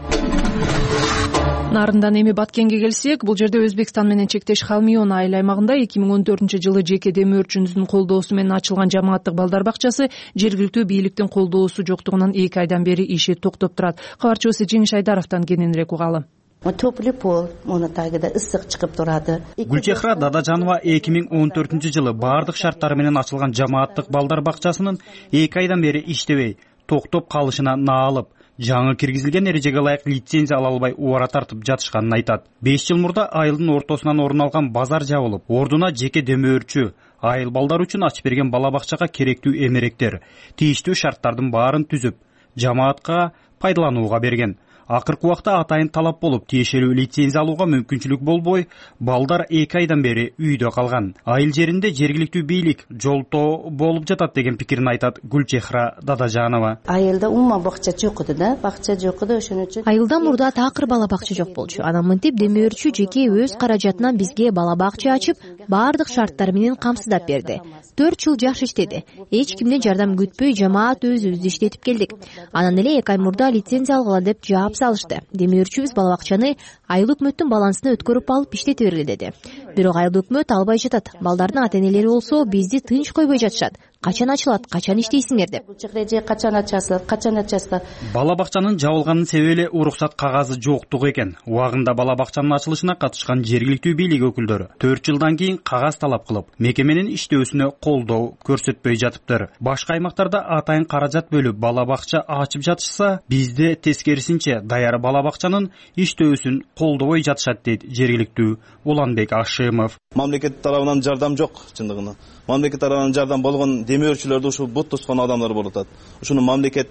Нарындан эми Баткенге келсек, бул жерде Өзбекстан менен чектеш Халмион айыл аймагында эки миң он төртүнчү жылы жеке демөөрчүнүздүн колдоосу менен ачылган жамааттык балдар бакчасы жергиликтүү бийликтин колдоосу жоктугунан эки айдан бери иши токтоп турат. Кабарчыбыз Жеңиш Айдаровдон кененирээк угалы. Топлый пол, муну тагыда ысык чыгып турады. Гүлчехра Дадажанова эки миң он төртүнчү жылы баардык шарттары менен ачылган жамааттык балдар бакчасынын эки айдан бери иштебей, токтоп калышына наалып, жаңы киргизилген эрежеге ылайык лицензия ала албай убара тартып жатышканын айтат. беш жыл мурда айылдын ортосунан орун алган базар жабылып, ордуна жеке демөөрчү, айыл балдар үчүн ачып берген бала бакчага керектүү эмеректер, тийиштүү шарттардын баарын түзүп, жамаатка пайдаланууга берген. Акыркы убакта атайын талап болуп, тиешелүү лицензия алууга мүмкүнчүлүк болбой, балдар эки айдан бери үйдө калган. Айыл жеринде жергиликтүү бийлик жолтоо болуп жатат деген пикирин айтат Гүлчехра Дадажанова. Айылда умма бакча жок эди да, бакча жок эди, ошон үчүн. Айылда мурда такыр бала бакча жок болчу. Анан мынтип демөөрчү жеке өз каражатынан бизге бала бакча ачып, баардык шарттар менен камсыздап берди. төрт жыл жакшы иштеди. Эч кимден жардам күтпөй, жамаат өзүбүз иштетип келдик. Анан эле эки ай мурда лицензия алгыла деп жаап салышты. Демөөрчүбүз бала бакчаны айыл өкмөттүн балансына өткөрүп алып иштете бергиле деди. Бирок айыл өкмөт албай жатат. Балдардын ата-энелери болсо бизди тынч койбой жатышат. Качан ачылат, качан иштейсиңер деп. Качан ачасыздар, качан ачасыздар. Бала бакчанын жабылганын себеби эле уруксат кагазы жоктугу экен. Убагында бала бакчанын ачылышына катышкан жергиликтүү бийлик өкүлдөрү төрт жылдан кийин кагаз талап кылып, мекеменин иштөөсүнө колдоо көрсөтпөй жатыптыр. Башка аймактарда атайын каражат бөлүп бала бакча ачып жатышса, бизде тескерисинче даяр бала бакчанын иштөөсүн колдобой жатышат дейт жергиликтүү Уланбек Ашимов. Мамлекет тарабынан жардам жок чындыгында. Мамлекет тарабынан жардам болгон демөөрчүлөрдү ушу бут тоскон адамдар болуп атат. Ушуну мамлекет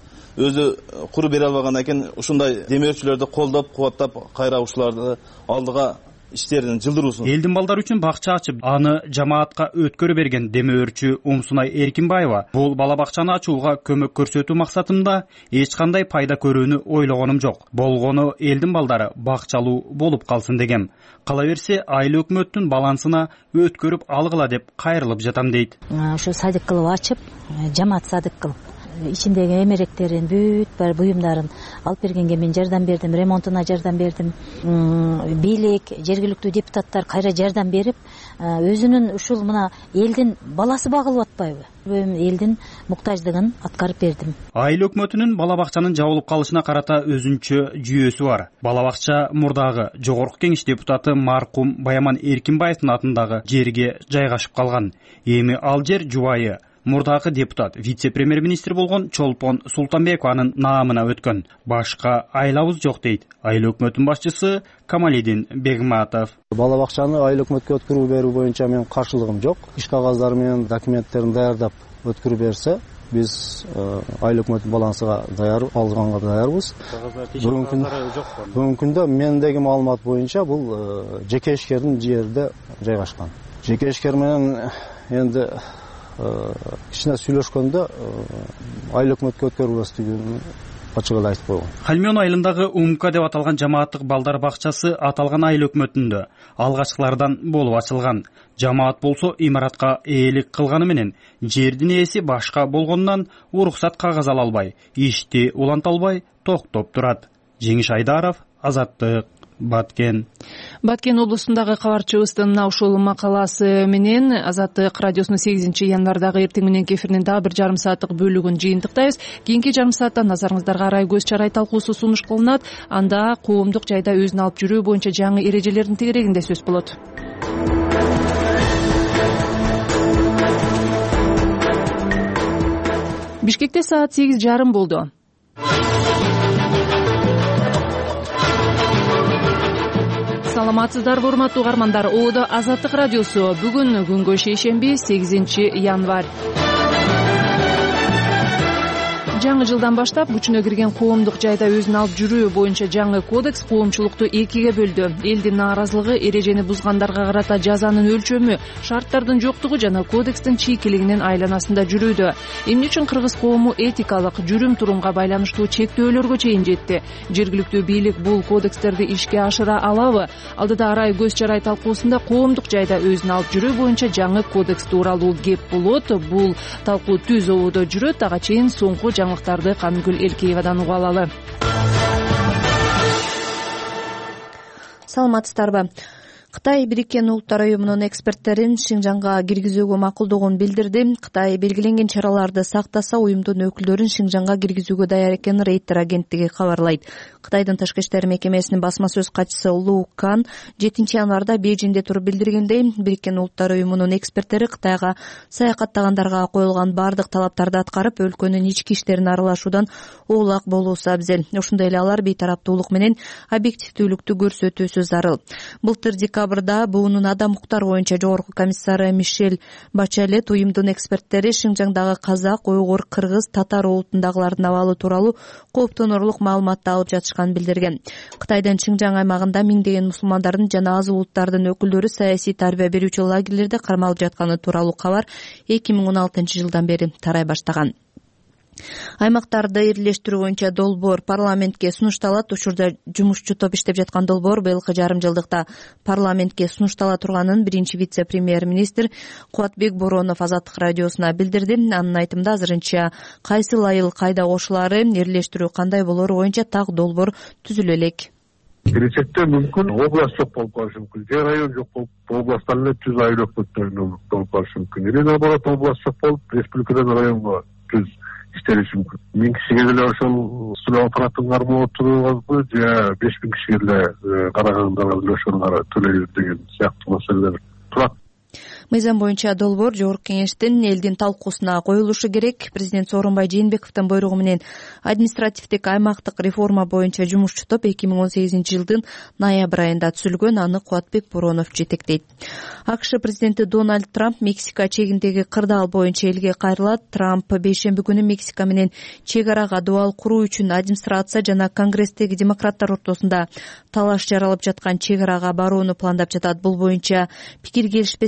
өзү куру бере албаган экен, ушундай демөөрчүлөрдү колдоп, кубаттап, кайра ушуларды алдыга иштерин жылдыруусун. Элдин балдар үчүн бакча ачып, аны жамаатка өткөрө берген демөөрчү Умсунай Эркинбаева бул бала бакчаны ачууга көмөк көрсөтүү максатында эч кандай пайда көрүүнү ойлогонум жок. Болгону элдин балдары бакчалуу болуп калсын деген. Кала берсе айыл өкмөттүн балансына өткөрүп алгыла деп кайрылып жатам дейт. Ошо садик кылып ачып, жамаат садик кылып ичиндеги эмеректерин бүт баары буюмдарын алып бергенге мен жардам бердим, ремонтуна жардам бердим. Бийлик, жергиликтүү депутаттар кайра жардам берип, өзүнүн ушул мына элдин баласы багылып атпайбы, элдин муктаждыгын аткарып бердим. Айыл өкмөтүнүн бала бакчанын жабылып калышына карата өзүнчө жүйөсү бар. Бала бакча мурдагы жогорку кеңеш депутаты маркум Баяман Эркинбаевдин атындагы жерге жайгашып калган. Эми ал жер жубайы мурдагы депутат, вице-премьер-министр болгон Чолпон Султанбекованын наамына өткөн. Башка айлабыз жок дейт айыл өкмөтүнүн башчысы Камалидин Бегматов. Бала бакчаны айыл өкмөткө өткөрүү берүү боюнча менин каршылыгым жок. Иш кагаздары менен документтерин даярдап өткөрүү берсе, биз айыл өкмөттүн балансыга даяр алганга даярбыз. Бүгүнкү күндө мендеги маалымат боюнча бул жеке ишкердин жерде жайгашкан. Жеке ишкер менен энди кичине сүйлөшкөндө айыл өкмөткө өткөрүлбөстүгүн ачык эле айтып койгон. Хальмион айылындагы Умка деп аталган жамааттык балдар бакчасы аталган айыл өкмөтүндө алгачкылардан болуп ачылган. Жамаат болсо имаратка ээлик кылганы менен жердин ээси башка болгондон уруксат кагаз ала албай, ишти уланта албай токтоп турат. Жеңиш Айдаров, Азаттык, Баткен. Баткен облусундагы кабарчыбыздын мына ушул макаласы менен Азаттык радиосунун сегизинчи январдагы эртең мененки эфиринин дагы бир жарым сааттык бөлүгүн жыйынтыктайбыз. Кийинки жарым саатта назарыңыздарга арай көз чарай талкуусу сунуш кылынат. Анда коомдук жайда өзүн алып жүрүү боюнча жаңы эрежелердин тегерегинде сөз болот. Бишкекте саат сегиз жарым болду. Саламатсыздарбы урматтуу угармандар, Оодо Азаттык радиосу. Бүгүн күнгө шейшемби, сегизинчи январь. Жаңы жылдан баштап күчүнө кирген коомдук жайда өзүн алып жүрүү боюнча жаңы кодекс коомчулукту экиге бөлдү. Элдин нааразылыгы, эрежени бузгандарга карата жазанын өлчөмү, шарттардын жоктугу жана кодекстин чийкилигинин айланасында жүрүүдө. Эмне үчүн кыргыз коому этикалык жүрүм-турумга байланыштуу чектөөлөргө чейин жетти? Жергиликтүү бийлик бул кодекстерди ишке ашыра алабы? Алдыда арай көз чарай талкуусунда коомдук жайда өзүн алып жүрүү боюнча жаңы кодекс тууралуу кеп болот. Бул талкуу түз ободо жүрөт. Ага чейин соңку жаңылыктарды Камгүл Элкеевадан угуп алалы. Саламатсыздарбы? Кытай Бириккен Улуттар уюмунун эксперттерин Шинжаңга киргизүүгө макулдугун билдирди. Кытай белгиленген чараларды сактаса, уюмдун өкүлдөрүн Шинжаңга киргизүүгө даяр экенин Рейтер агенттиги кабарлайт. Кытайдын тышкы иштер мекемесинин басма сөз катчысы Лу Кан жетинчи январда Бейжиңде туруп билдиргендей, Бириккен Улуттар уюмунун эксперттери Кытайга саякаттагандарга коюлган бардык талаптарды аткарып, өлкөнүн ички иштерине аралашуудан оолак болуусу абзел. Ошондой эле алар бейтараптуулук менен объективдүүлүктү көрсөтүүсү зарыл. Былтыр декабрда буунун адам укуктары боюнча жогорку комиссары Мишель Бачалет уюмдун эксперттери Шинжаңдагы казак, уйгур, кыргыз, татар улутундагылардын абалы тууралуу кооптонорлук маалыматты алып жатышканын билдирген. Кытайдын Шинжаң аймагында миңдеген мусулмандардын жана аз улуттардын өкүлдөрү саясий тарбия берүүчү лагерлерде кармалып жатканы тууралуу кабар эки миң он алтынчы жылдан бери тарай баштаган. Аймактарды ирилештирүү боюнча долбоор парламентке сунушталат. Учурда жумушчу топ иштеп жаткан долбоор быйылкы жарым жылдыкта парламентке сунуштала турганын биринчи вице-премьер-министр Кубатбек Боронов Азаттык радиосуна билдирди. Анын айтымында азырынча кайсыл айыл кайда кошулаары, ирилештирүү кандай болору боюнча так долбоор түзүлө элек. Келечекте мүмкүн область жок болуп калышы мүмкүн, же район жок болуп, областтан эле түз айыл өкмөттөрүнөн болуп калышы мүмкүн. Или наоборот, область жок болуп, республикадан районго түз иштелиши мүмкүн. Миң кишиге деле ошол сүйлөп аппаратын кармоо турганбы, же беш миң кишиге деле карагандарга деле ошолор төлөйбүз деген сыяктуу маселелер турат. Мыйзам боюнча долбоор жогорку кеңештин элдин талкуусуна коюлушу керек. Президент Сооронбай Жээнбековдун буйругу менен административдик аймактык реформа боюнча жумушчу топ эки миң он сегизинчи жылдын ноябрь айында түзүлгөн. Аны Кубатбек Боронов жетектейт. АКШ президенти Дональд Трамп Мексика чегиндеги кырдаал боюнча элге кайрылат. Трамп бейшемби күнү Мексика менен чек арага дуал куруу үчүн администрация жана Конгресстеги демократтар ортосунда талаш жаралып жаткан чек арага барууну пландап жатат. Бул боюнча пикир келишпестиктен улам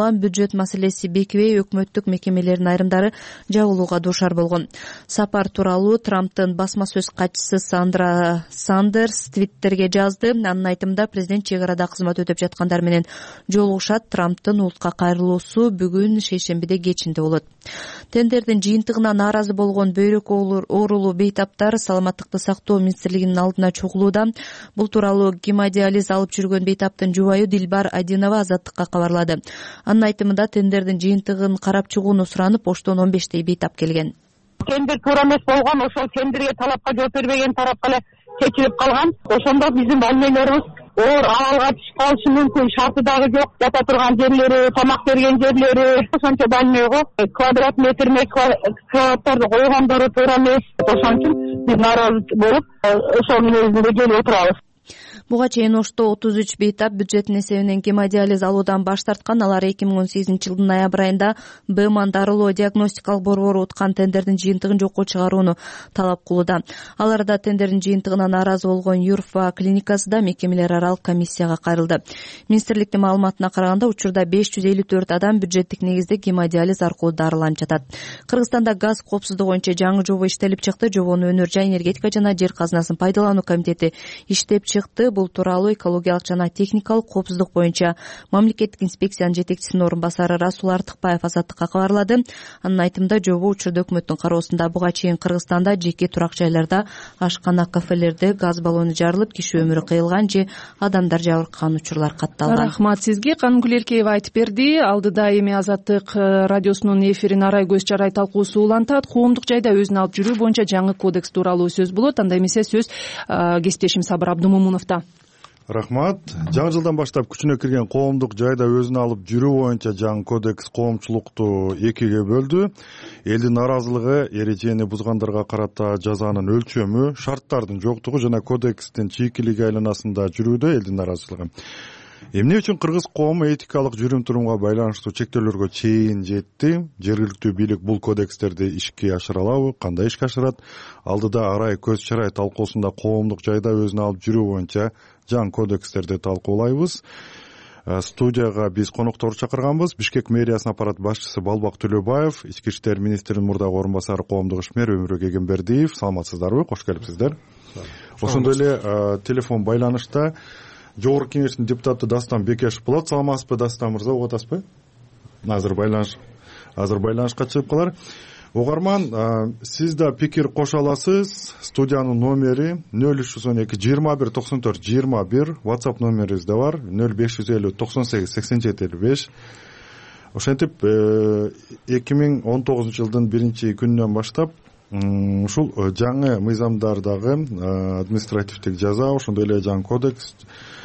улам бюджет маселеси бекибей өкмөттүк мекемелердин айрымдары жабылууга дуушар болгон. Сапар тууралуу Трамптын басма сөз катчысы Сандра Сандерс твиттерге жазды. Анын айтымында президент чек арада кызмат өтөп жаткандар менен жолугушат. Трамптын улутка кайрылуусу бүгүн шейшембиде кечинде болот. Тендердин жыйынтыгына нааразы болгон бөйрөк оорулуу бейтаптар саламаттыкты сактоо министрлигинин алдына чогулууда. Бул тууралуу гемодиализ алып жүргөн бейтаптын жубайы Дилбар Адинова Азаттыкка кабарлады. Анын айтымында тендердин жыйынтыгын карап чыгууну суранып, оштон он бештей бейтап келген. Тендер туура эмес болгон, ошол тендерге талапка жооп бербеген тарапка эле чечилип калган. Ошондо биздин балмейлерибиз оор абалга түшүп калышы мүмкүн, шарты дагы жок, жата турган жерлери, тамак берген жерлери ошончо балмей го, квадрат метрине квадраттарды койгондору туура эмес. Ошон үчүн биз нааразы болуп, ошол мүнөзүндө келип отурабыз. Буга чейин Ошто отуз үч бейтап бюджеттин эсебинен гемодиализ алуудан баш тарткан. Алар эки миң он сегизинчи жылдын ноябрь айында Бман дарылоо диагностикалык борбору уткан тендердин жыйынтыгын жокко чыгарууну талап кылууда. Аларда тендердин жыйынтыгына нааразы болгон Юрфа клиникасы да мекемелер аралык комиссияга кайрылды. Министрликтин маалыматына караганда, учурда беш жүз элүү төрт адам бюджеттик негизде гемодиализ аркылуу дарыланып жатат. Кыргызстанда газ коопсуздугу боюнча жаңы жобо иштелип чыкты. Жобону Өнөр жай энергетика жана жер казынасын пайдалануу комитети иштеп чыкты. Бул тууралуу экологиялык жана техникалык коопсуздук боюнча мамлекеттик инспекциянын жетекчисинин орун басары Расул Артыкбаев Азаттыкка кабарлады. Анын айтымында, жобо учурда өкмөттүн кароосунда. Буга чейин Кыргызстанда жеке турак жайларда, ашкана, кафелерде газ баллону жарылып, киши өмүрү кыйылган же адамдар жабыркаган учурлар катталган. Рахмат сизге. Канымгүл Эркеева айтып берди. Алдыда эми Азаттык радиосунун эфирин арай көз чарай талкуусу улантат. Коомдук жайда өзүн алып жүрүү боюнча жаңы кодекс тууралуу сөз болот. Анда эмесе сөз кесиптешим Сабыр Абдымомуновдо. Рахмат. Жаңы жылдан баштап күчүнө кирген коомдук жайда өзүн алып жүрүү боюнча жаңы кодекс коомчулукту экиге бөлдү. Элдин наразылыгы, эрежени бузгандарга карата жазанын өлчөмү, шарттардын жоктугу жана кодекстин чийкилиги айланасында жүрүүдө элдин наразылыгы. Эмне үчүн кыргыз коому этикалык жүрүм-турумга байланыштуу чектөөлөргө чейин жетти? Жергиликтүү бийлик бул кодекстерди ишке ашыра алабы? Кандай ишке ашырат? Алдыда арай көз чарай талкуусунда коомдук жайда өзүн алып жүрүү боюнча жаңы кодекстерди талкуулайбыз. Студияга биз конокторду чакырганбыз. Бишкек мэриясынын аппарат башчысы Балбак Төлөбаев, ички иштер министринин мурдагы орун басары коомдук ишмер Өмүрбек Эгембердиев. Саламатсыздарбы? Кош келипсиздер. Ошондой эле телефон байланышта Жогорку кеңештин депутаты Дастан Бекешев болот. Саламатсызбы, Дастан мырза, угуп атасызбы? Азыр байланыш азыр байланышка чыгып калар. Угарман, сиз да пикир кошо аласыз. Студиянын номери нөл үч жүз он эки жыйырма бир токсон төрт жыйырма бир, WhatsApp номерибиз да бар нөл беш жүз элүү токсон сегиз сексен жети элүү беш. Ошентип эки миң он тогузунчу жылдын биринчи күнүнөн баштап ушул жаңы мыйзамдардагы административдик жаза, ошондой эле жаңы кодекс,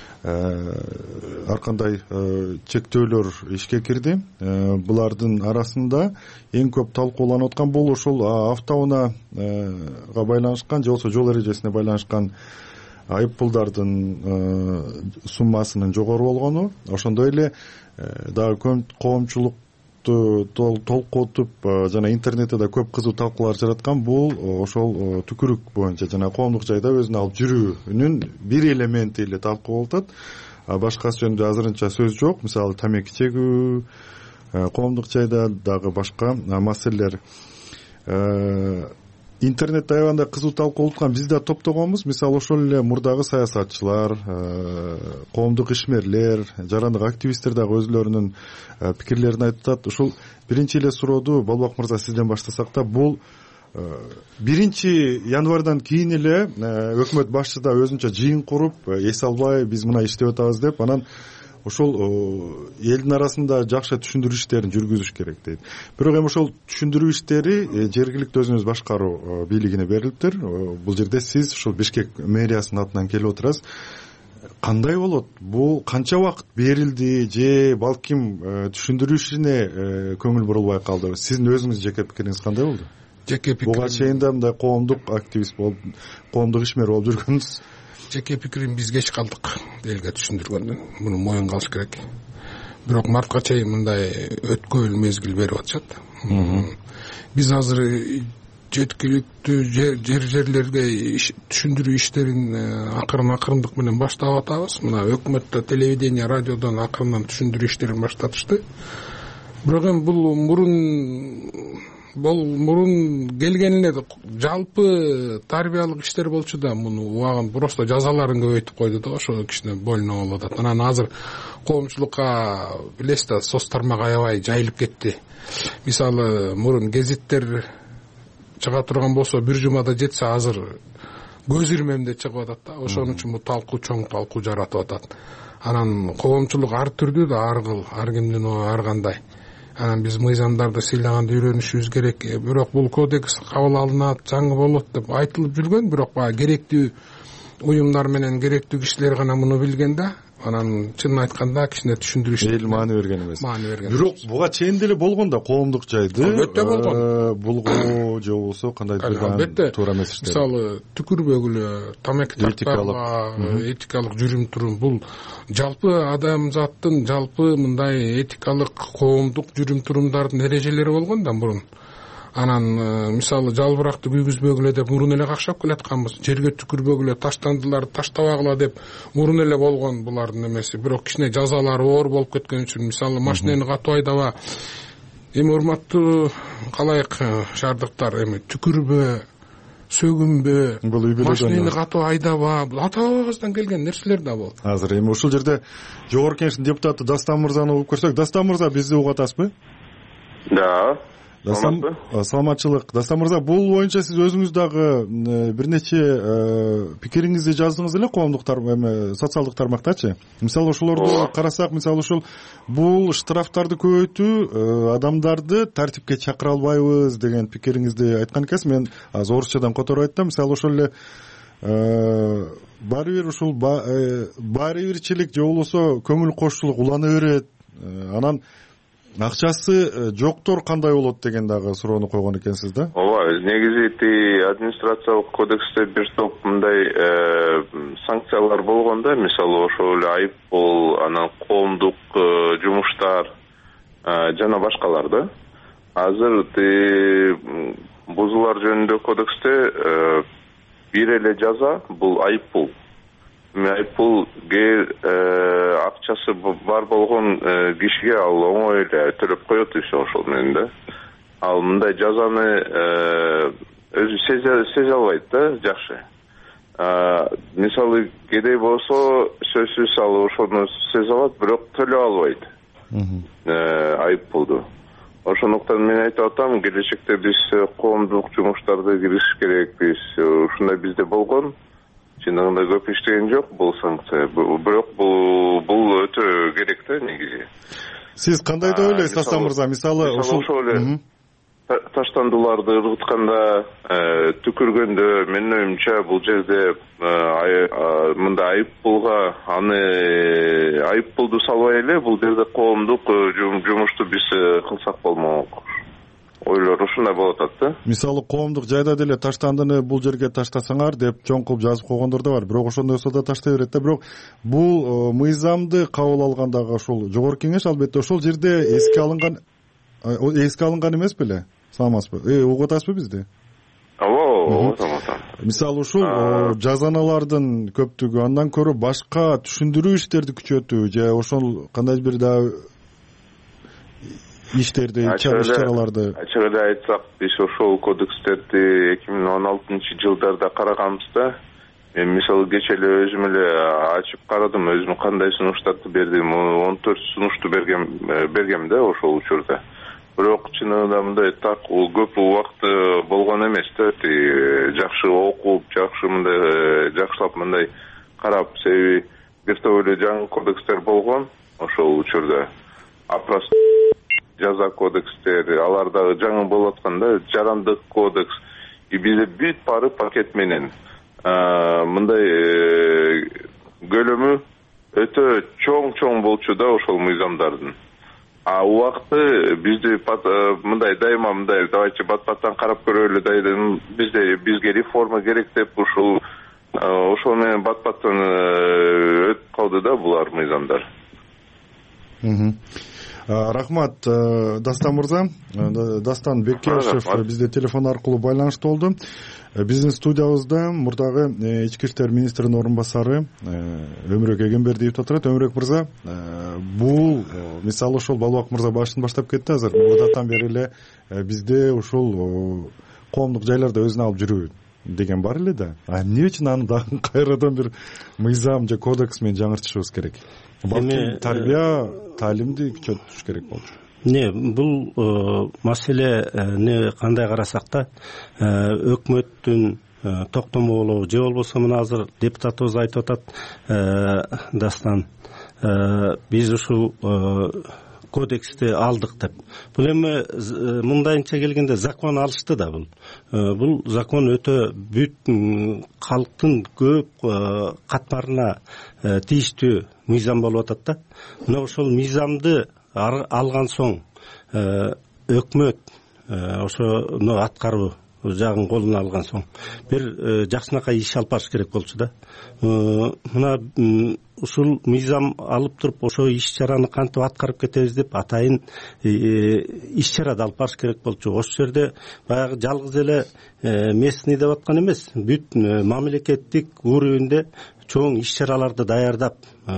ар кандай чектөөлөр ишке кирди. Булардын арасында эң көп талкууланып аткан бул ушул автоунаага байланышкан же болбосо жол эрежесине байланышкан айыппулдардын суммасынын жогору болгону. Ошондой эле дагы коомчулук толкутуп жана интернетте да көп кызуу талкуулар жараткан бул ошол түкүрүк боюнча жана коомдук жайда өзүн алып жүрүүнүн бир элементи эле талкуу болуп атат. Башкасы жөнүндө азырынча сөз жок. Мисалы тамеки чегүү, коомдук жайда дагы башка маселелер. Интернетте аябагандай кызуу талкуу болуп аткан биз да топтогонбуз. Мисалы ошол эле мурдагы саясатчылар, коомдук ишмерлер, жарандык активисттер дагы өзлөрүнүн пикирлерин айтып атат. Ушул биринчи эле сурооду Балбак мырза сизден баштасак да, бул биринчи январдан кийин эле өкмөт башчысы да өзүнчө жыйын куруп, эс албай биз мына иштеп атабыз деп, анан ошол элдин арасында жакшы түшүндүрүү иштерин жүргүзүш керек дейт. Бирок эми ошол түшүндүрүү иштери жергиликтүү өзүнүз башкаруу бийлигине берилиптир. Бул жерде сиз ушул Бишкек мэриясынын атынан келип отурасыз. Кандай болот? Бул канча убакыт берилди же балким түшүндүрүү ишине көңүл бурулбай калды? Сиздин өзүңүздүн жеке пикириңиз кандай болду? Жеке пикирим. Буга чейин да мындай коомдук активист болуп, коомдук ишмер болуп жүргөнсүз. Жеке пикирим, биз кеч калдык элге түшүндүргөндөн. Муну моюнга алыш керек. Бирок мартка чейин мындай өткөн мезгил берип атышат. Биз азыр жеткиликтүү жер жерлерге түшүндүрүү иштерин акырын акырындык менен баштап атабыз. Мына өкмөттө, телевидение, радиодон акырындан түшүндүрүү иштерин баштатышты. Бирок эми бул мурун бул мурун келген эле жалпы тарбиялык иштер болчу да, муну убагын просто жазаларын көбөйтүп койду да, ошо кичине больно болуп атат. Анан азыр коомчулукка билесиз да, соц тармак аябай жайылып кетти. Мисалы, мурун гезиттер чыга турган болсо бир жумада жетсе, азыр көз ирмемде чыгып атат да. Ошон үчүн бул талкуу чоң талкуу жаратып атат. Анан коомчулук ар түрдүү да, ар кыл, ар кимдин ар кандай. Анан биз мыйзамдарды сыйлаганды үйрөнүшүбүз керек. Бирок бул кодекс кабыл алынат, жаңы болот деп айтылып жүргөн, бирок баягы керектүү уюмдар менен керектүү кишилер гана муну билген да. Анан чынын айтканда кичине түшүндүрүш эл маани берген эмес. Маани берген. Бирок буга чейин деле болгон да, коомдук жайды албетте болгон. Булгоо же болбосо кандайдыр туура эмес иштер. Мисалы, түкүрбөгүлө, тамеки тартпагыла, этикалык жүрүм турум, бул жалпы адамзаттын жалпы мындай этикалык коомдук жүрүм турумдардын эрежелери болгон да мурун. Анан мисалы, жалбыракты күйгүзбөгүлө деп мурун эле какшап келатканбыз. Жерге түкүрбөгүлө, таштандылар, таштабагыла деп мурун эле болгон булардын эмеси. Бирок кичине жазалары оор болуп кеткен үчүн, мисалы, машинени катуу айдаба, эми урматтуу калайык шаардыктар, эми түкүрбө, сөгүнбө, машинени катуу айдаба, бул ата бабабыздан келген нерселер да бул. Азыр эми ушул жерде жогорку кеңештин депутаты Дастан мырзаны угуп көрсөк, Дастан мырза, бизди угуп атасызбы? Да. Саламатчылык. Дастан мырза, бул боюнча сиз өзүңүз дагы бир нече пикириңизди жаздыңыз эле коомдук эме социалдык тармактачы. Мисалы, ошолорду карасак, мисалы ушул бул штрафтарды көбөйтүү адамдарды тартипке чакыра албайбыз деген пикириңизди айткан экенсиз. Мен азыр орусчадан которуп айттым. Мисалы, ошол эле баары бир ушул баары бирчилик же болбосо көңүл кошчулук улана берет. Анан акчасы жоктор кандай болот деген дагы суроону койгон экенсиз да? Ооба, негизи ти администрациялык кодексте бир топ мындай санкциялар болгон да, мисалы ошол эле айыппул, анан коомдук жумуштар жана башкалар да. Азыр ти бузуулар жөнүндө кодексте бир эле жаза, бул айыппул. Айыппул акчасы бар болгон кишиге ал оңой эле төлөп коет ошол менен да. Ал мындай жазаны өзү сезе албайт да, жакшы. Мисалы, кедей болсо сөзсүз ал ошону сезе алат, бирок төлөй албайт айыппулду. Ошондуктан мен айтып атам, келечекте биз коомдук жумуштарды киргизиш керекпиз. Ушундай бизде болгон. Чындыгында көп иштеген жок бул санкция, бирок бул бул өтө керек да негизи. Сиз кандай деп ойлойсуз, Дастан мырза? Мисалы, ошол эле таштандууларды ыргытканда, түкүргөндө, менин оюмча бул жерде мындай айыппулга аны айыппулду салбай эле бул жерде коомдук жумушту биз кылсак болмок. Ойлор ушундай болуп атат да. Мисалы, коомдук жайда деле таштандыны бул жерге таштасаңар деп чоңкуп жазып койгондор да бар. Бирок ошондой болсо да таштай берет да. Бирок бул мыйзамды кабыл алгандагы ошол жогорку кеңеш албетте ошол жерде эске алынган эске алынган эмес беле? Саламатсызбы? Э, угуп атасызбы бизди? Ооба, угуп атам. Мисалы, ушул жазаналардын көптүгү андан көрө башка түшүндүрүү иштерди күчөтүү же ошол кандайдыр бир дагы иштерди, иш-чараларды ачык эле айтсак, биз ошол кодекстерди эки миң он алтынчы жылдарда караганбыз да. Мен мисалы кечээ эле өзүм эле ачып карадым, өзүм кандай сунуштарды бердим, он төрт сунушту берген бергем да ошол учурда. Бирок чынында мындай так көп убакыт болгон эмес да. Жакшы окуп, жакшы мындай жакшылап мындай карап, себеби бир топ эле жаңы кодекстер болгон ошол учурда. Апрос жаза кодекстери, алар дагы жаңы болуп атканда, жарандык кодекс, и бизде бүт баары пакет менен мындай көлөмү өтө чоң-чоң болчу да ошол мыйзамдардын. А убакыты бизди мындай дайыма мындай давайте бат-баттан карап көрөлү, дайым бизде бизге реформа керек деп ушул ошол менен бат-баттан өтүп калды да булар мыйзамдар. Рахмат Дастан мырза. Дастан Бекешев бизде телефон аркылуу байланышта болду. Биздин студиябызда мурдагы ички иштер министринин орун басары Өмүрөк Эгембердиев отурат. Өмүрөк мырза, бул мисалы ошол Балбак мырза башын баштап кетти азыр. Мурдатан бери эле бизде ушул коомдук жайларда өзүн алып жүрүү деген бар эле да. А эмне үчүн аны дагы кайрадан бир мыйзам же кодекс менен жаңыртышыбыз керек? Балким тарбия, таалимди күчөтүш керек болчу. Не, бул маселени кандай карасак да, өкмөттүн токтому болобу же болбосо мына азыр депутатыбыз айтып атат, Дастан, биз ушул кодексти алдык деп. Бул эми мындайынча келгенде закон алышты да бул. Бул закон өтө бүт калктын көп катмарына тийиштүү мыйзам болуп атат да. Мына ошол мыйзамды алган соң өкмөт ошону аткаруу жагын колуна алган соң бир жакшынакай иш алып барыш керек болчу да. Мына ушул мыйзам алып туруп ошо иш чараны кантип аткарып кетебиз деп атайын иш чарады алып барыш керек болчу. Ошол жерде баягы жалгыз эле местный деп аткан эмес, бүт мамлекеттик уровеньде чоң иш чараларды даярдап,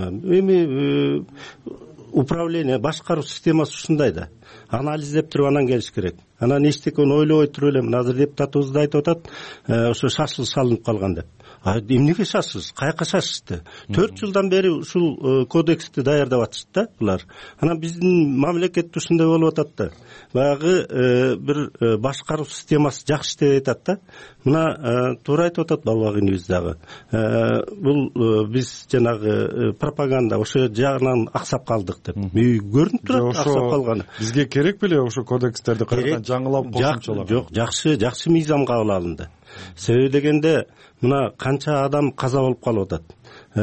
эми управление, башкаруу системасы ушундай да. Анализдеп туруп анан келиш керек. Анан эчтекени ойлобой туруп эле азыр депутатыбыз да айтып атат, ошо шашылыш салынып калган деп. А эмнеге шашылыш? Каяка шашышты? төрт жылдан бери ушул кодексти даярдап атышты да булар. Анан биздин мамлекетте ушундай болуп атат да. Баягы бир башкаруу системасы жакшы деп айтат да. Мына туура айтып атат Балбак инибиз дагы. Бул биз жанагы пропаганда ошо жагынан аксап калдык деп. Көрүнүп турат аксап калганы. Бизге керек беле ошо кодекстерди кайрадан жаңылап кошумчалап? Жок, жакшы, жакшы мыйзам кабыл алынды. Себеби дегенде мына канча адам каза болуп калып атат.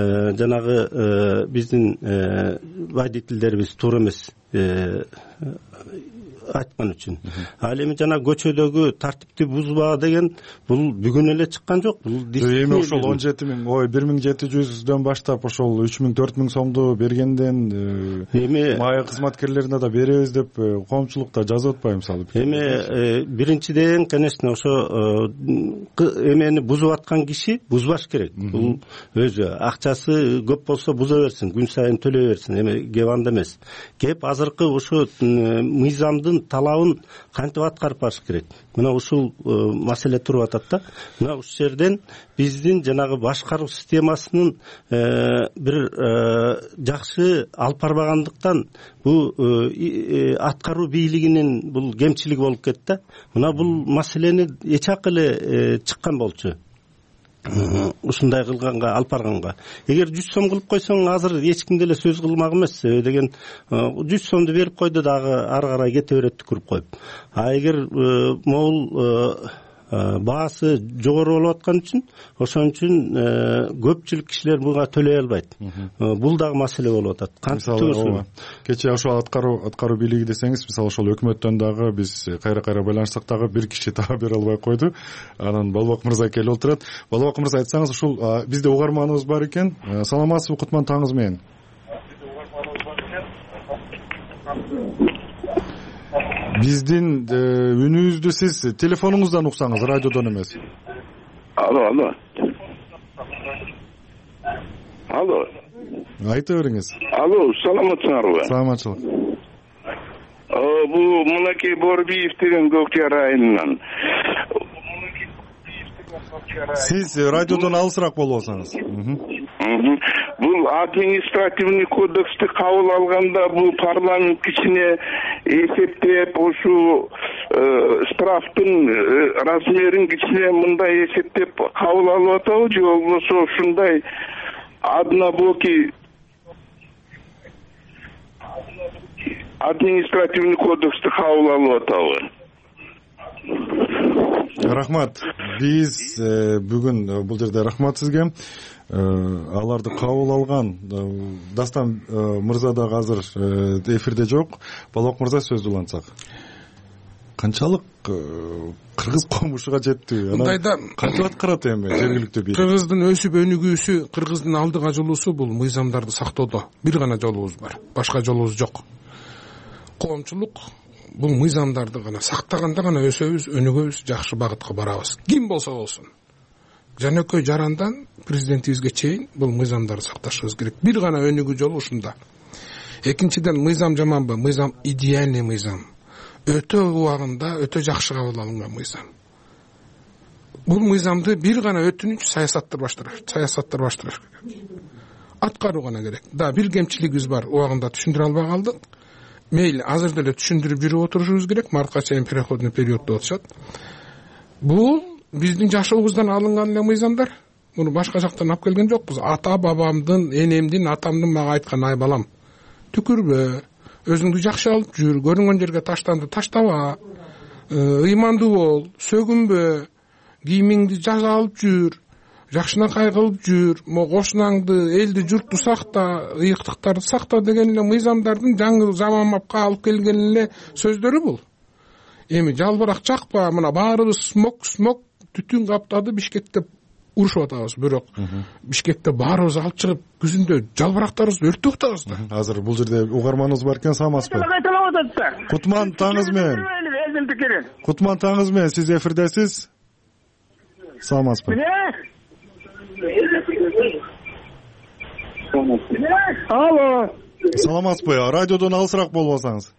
Жанагы биздин водительдерибиз туура эмес айткан үчүн. Ал эми жана көчөдөгү тартипти бузба деген бул бүгүн эле чыккан жок. Бул эми ошол он жети миң, ой бир миң жети жүздөн баштап ошол үч миң төрт миң сомду бергенден эми майя кызматкерлерине да беребиз деп коомчулукта жазып атпайбы мисалы? Эми биринчиден, конечно, ошо эмени бузуп аткан киши бузбаш керек. Бул өзү акчасы көп болсо буза берсин, күн сайын төлөй берсин. Эми кеп анда эмес. Кеп азыркы ошо мыйзамдын талабын кантип аткарып барыш керек. Мына ушул маселе туруп атат да. Мына ушул жерден биздин жанагы башкаруу системасынын бир жакшы алып барбагандыктан бул аткаруу бийлигинин бул кемчилиги болуп кетти да. Мына бул маселени эчак эле чыккан болчу. Ушундай кылганга, алып барганга. Эгер жүз сом кылып койсоң, азыр эч ким деле сөз кылмак эмес. Себеби деген жүз сомду берип койду дагы ары карай кете берет түкүрүп коюп. А эгер могул баасы жогору болуп аткан үчүн, ошон үчүн көпчүлүк кишилер буга төлөй албайт. Бул дагы маселе болуп атат. Мисалы, кечээ ошол аткаруу аткаруу бийлиги десеңиз, мисалы ошол өкмөттөн дагы биз кайра-кайра байланышсак дагы бир киши таап бере албай койду. Анан Балбак мырза келип отурат. Балбак мырза, айтсаңыз, ушул бизде угарманыбыз бар экен. Саламатсызбы, Кутман, таңыңыз менен. Биздин үнүбүздү сиз телефонуңуздан уксаңыз, радиодон эмес. Алло, алло. Алло. Айта бериңиз. Алло, саламатсыңарбы? Саламатчылык. Бул Мунакей Борбиев деген Көкче районунан. Сиз радиодон алысыраак болуп алсаңыз. Бул административный кодексти кабыл алганда бул парламент ичине эсептеп, ушу штрафтын размерин кичине мындай эсептеп кабыл алып атабы, же болбосо ушундай однобокий административный кодексти кабыл алып атабы? Рахмат. Биз бүгүн бул жерде рахмат сизге. Аларды кабыл алган Дастан мырза да азыр эфирде жок. Балбак мырза сөздү улантсак. Канчалык кыргыз комушуга жетти? Мындайда кантип аткарат эми жергиликтүү бийлик? Кыргыздын өсүп өнүгүүсү, кыргыздын алдыга жолуусу бул мыйзамдарды сактоодо бир гана жолубуз бар. Башка жолубуз жок. коомчулук бул мыйзамдарды гана сактаганда гана өсөбүз, өнүгөбүз, жакшы багытка барабыз. Ким болсо болсун. Жанакөй жарандан президентибизге чейин бул мыйзамдарды сакташыбыз керек. Бир гана өнүгүү жолу ушунда. Экинчиден, мыйзам жаманбы? Мыйзам идеальный мыйзам. Өтө убагында өтө жакшы кабыл алынган мыйзам. Бул мыйзамды бир гана өтүнүч саясаттар баштыраш, саясаттар баштыраш керек. Аткаруу гана керек. Да, бир кемчилигибиз бар. Убагында түшүндүрө албай калдык. Мейли, азыр деле түшүндүрүп жүрүп отурушубуз керек. Мартка чейин переходный период деп атышат. Бул биздин жашообуздан алынган эле мыйзамдар. Муну башка жактан алып келген жокпуз. Ата бабамдын, энемдин, атамдын мага айткан: "Ай балам, түкүрбө, өзүңдү жакшы алып жүр, көрүнгөн жерге таштанды таштаба, ыймандуу бол, сөгүнбө, кийимиңди жаза алып жүр, жакшынакай кылып жүр, мо кошунаңды, элди, журтту сакта, ыйыктыктарды сакта" деген эле мыйзамдардын жаңы заманбапка алып келген эле сөздөрү бул. Эми жалбырак жакпа, мына баарыбыз смог смог түтүн каптады Бишкекте урушуп атабыз, бирок Бишкекте баарыбыз алып чыгып күзүндө жалбырактарыбызды өрттөп атабыз да. Азыр бул жерде угарманыбыз бар экен, саламатсызбы? Кутман, таңыңыз менен. Кутман, таңыңыз менен, сиз эфирдесиз. Саламатсызбы? Алло. Саламатсызбы? Радиодон алысыраак болбосоңуз.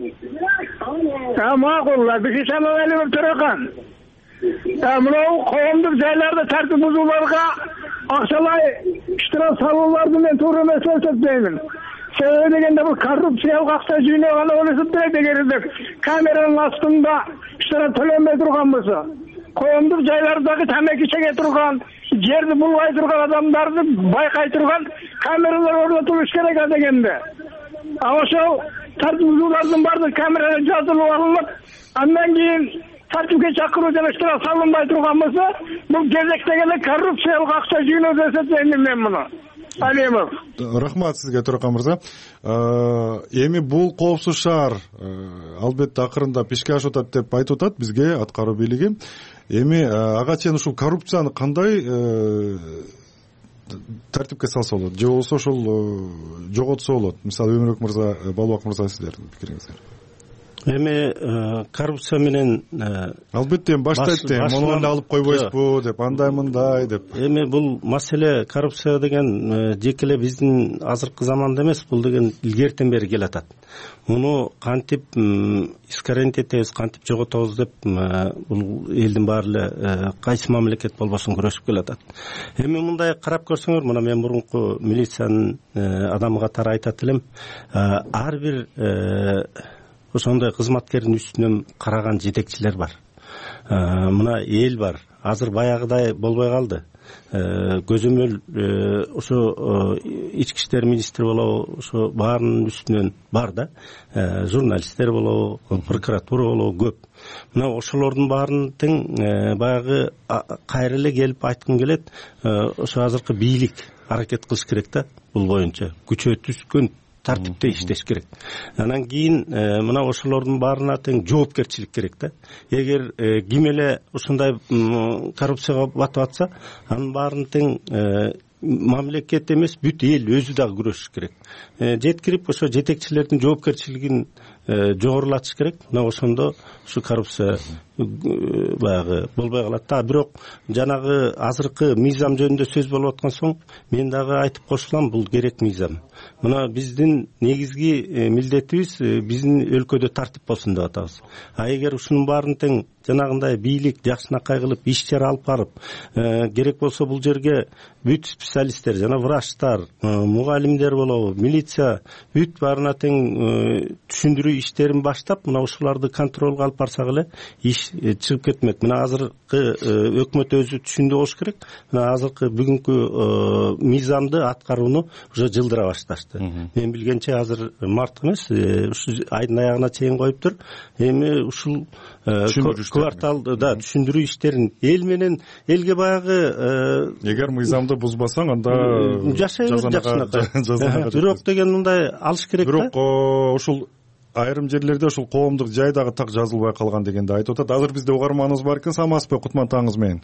Макул, Ассалаmu Төрөкан. Мынау коомдук жайларда тартип бузууларга акчалай штраф салууларды мен туура эмес деп эсептеймин. Себеби дегенде бул коррупциялык акча жыйнаган болуп эсептелет. Эгер камеранын астында штраф төлөнбөй турган болсо, коомдук жайлардагы тамеки чеге турган, жерди булбай турган адамдарды байкай турган камералар орнотулуш керек дегенде. А ошол тартип бузуулардын баардыгы камерага жазылып алынып, андан кийин тартипке чакыруу жана штраф салынбай турган болсо, бул кезектеги эле коррупциялык акча жыйноо деп эсептейм мен муну. Алимов. Рахмат сизге, Төрөкан мырза. Эми бул коопсуз шаар албетте акырындап ишке ашып атат деп айтып атат бизге аткаруу бийлиги. Эми ага чейин ушул коррупцияны кандай тартипке салса болот, же болбосо ошол жоготсо болот? Мисалы, Өмүрбек мырза, Балбак мырза, сиздердин пикириңиздер. Эми коррупция менен албетте баштайт да, муну эле алып койбойсузбу деп, андай мындай деп. Эми бул маселе, коррупция деген жеке эле биздин азыркы заманда эмес, бул деген илгертен бери келатат. Муну кантип искоренить этебиз, кантип жоготобуз деп бул элдин баары эле кайсы мамлекет болбосун күрөшүп келатат. Эми мындай карап көрсөңөр, мына мен мурунку милициянын адамы катары айтат элем, ар бир ошондой кызматкердин үстүнөн караган жетекчилер бар. Мына эл бар. Азыр баягыдай болбой калды. Көзөмөл ошо ички иштер министри болобу, ошо баарынын үстүнөн бар да. Журналисттер болобу, прокуратура болобу көп. Мына ошолордун баарын тең баягы кайра эле келип айткым келет. Ошо азыркы бийлик аракет кылыш керек да, бул боюнча. Күчө түшкөн тартипте иштеш керек. Анан кийин мына ошолордун баарына тең жоопкерчилик керек да. Эгер ким эле ушундай коррупцияга батып атса, анын баарын тең мамлекет эмес, бүт эл өзү дагы күрөшүш керек. Жеткирип ошо жетекчилердин жоопкерчилигин жогорулатыш керек. Мына ошондо ушу коррупция баягы болбой калат да. Бирок жанагы азыркы мыйзам жөнүндө сөз болуп аткан соң, мен дагы айтып кошулам, бул керек мыйзам. Мына биздин негизги милдетибиз биздин өлкөдө тартип болсун деп атабыз. А эгер ушунун баарын тең жанагындай бийлик жакшынакай кылып, иш чара алып барып, керек болсо бул жерге бүт специалисттер, жана врачтар, мугалимдер болобу, милиция, бүт баарына тең түшүндүрүү иштерин баштап, мына ушуларды контролго алып барсак эле иш чыгып кетмек. Мына азыркы өкмөт өзү түшүндү болуш керек. Мына азыркы бүгүнкү мыйзамды аткарууну уже жылдыра башташты. Мен билгенче азыр март эмес, ушу айдын аягына чейин коюптур. Эми ушул кварталда түшүндүрүү иштерин эл менен элге баягы эгер мыйзамды бузбасаң, анда жашай бер жакшынакай. Бирок деген мындай алыш керек да. Бирок ушул айрым жерлерде ушул коомдук жайдагы так жазылбай калган дегенди айтып атат. Азыр бизде угарманыбыз бар экен. Саламатсызбы, Кутман, таңыңыз менен.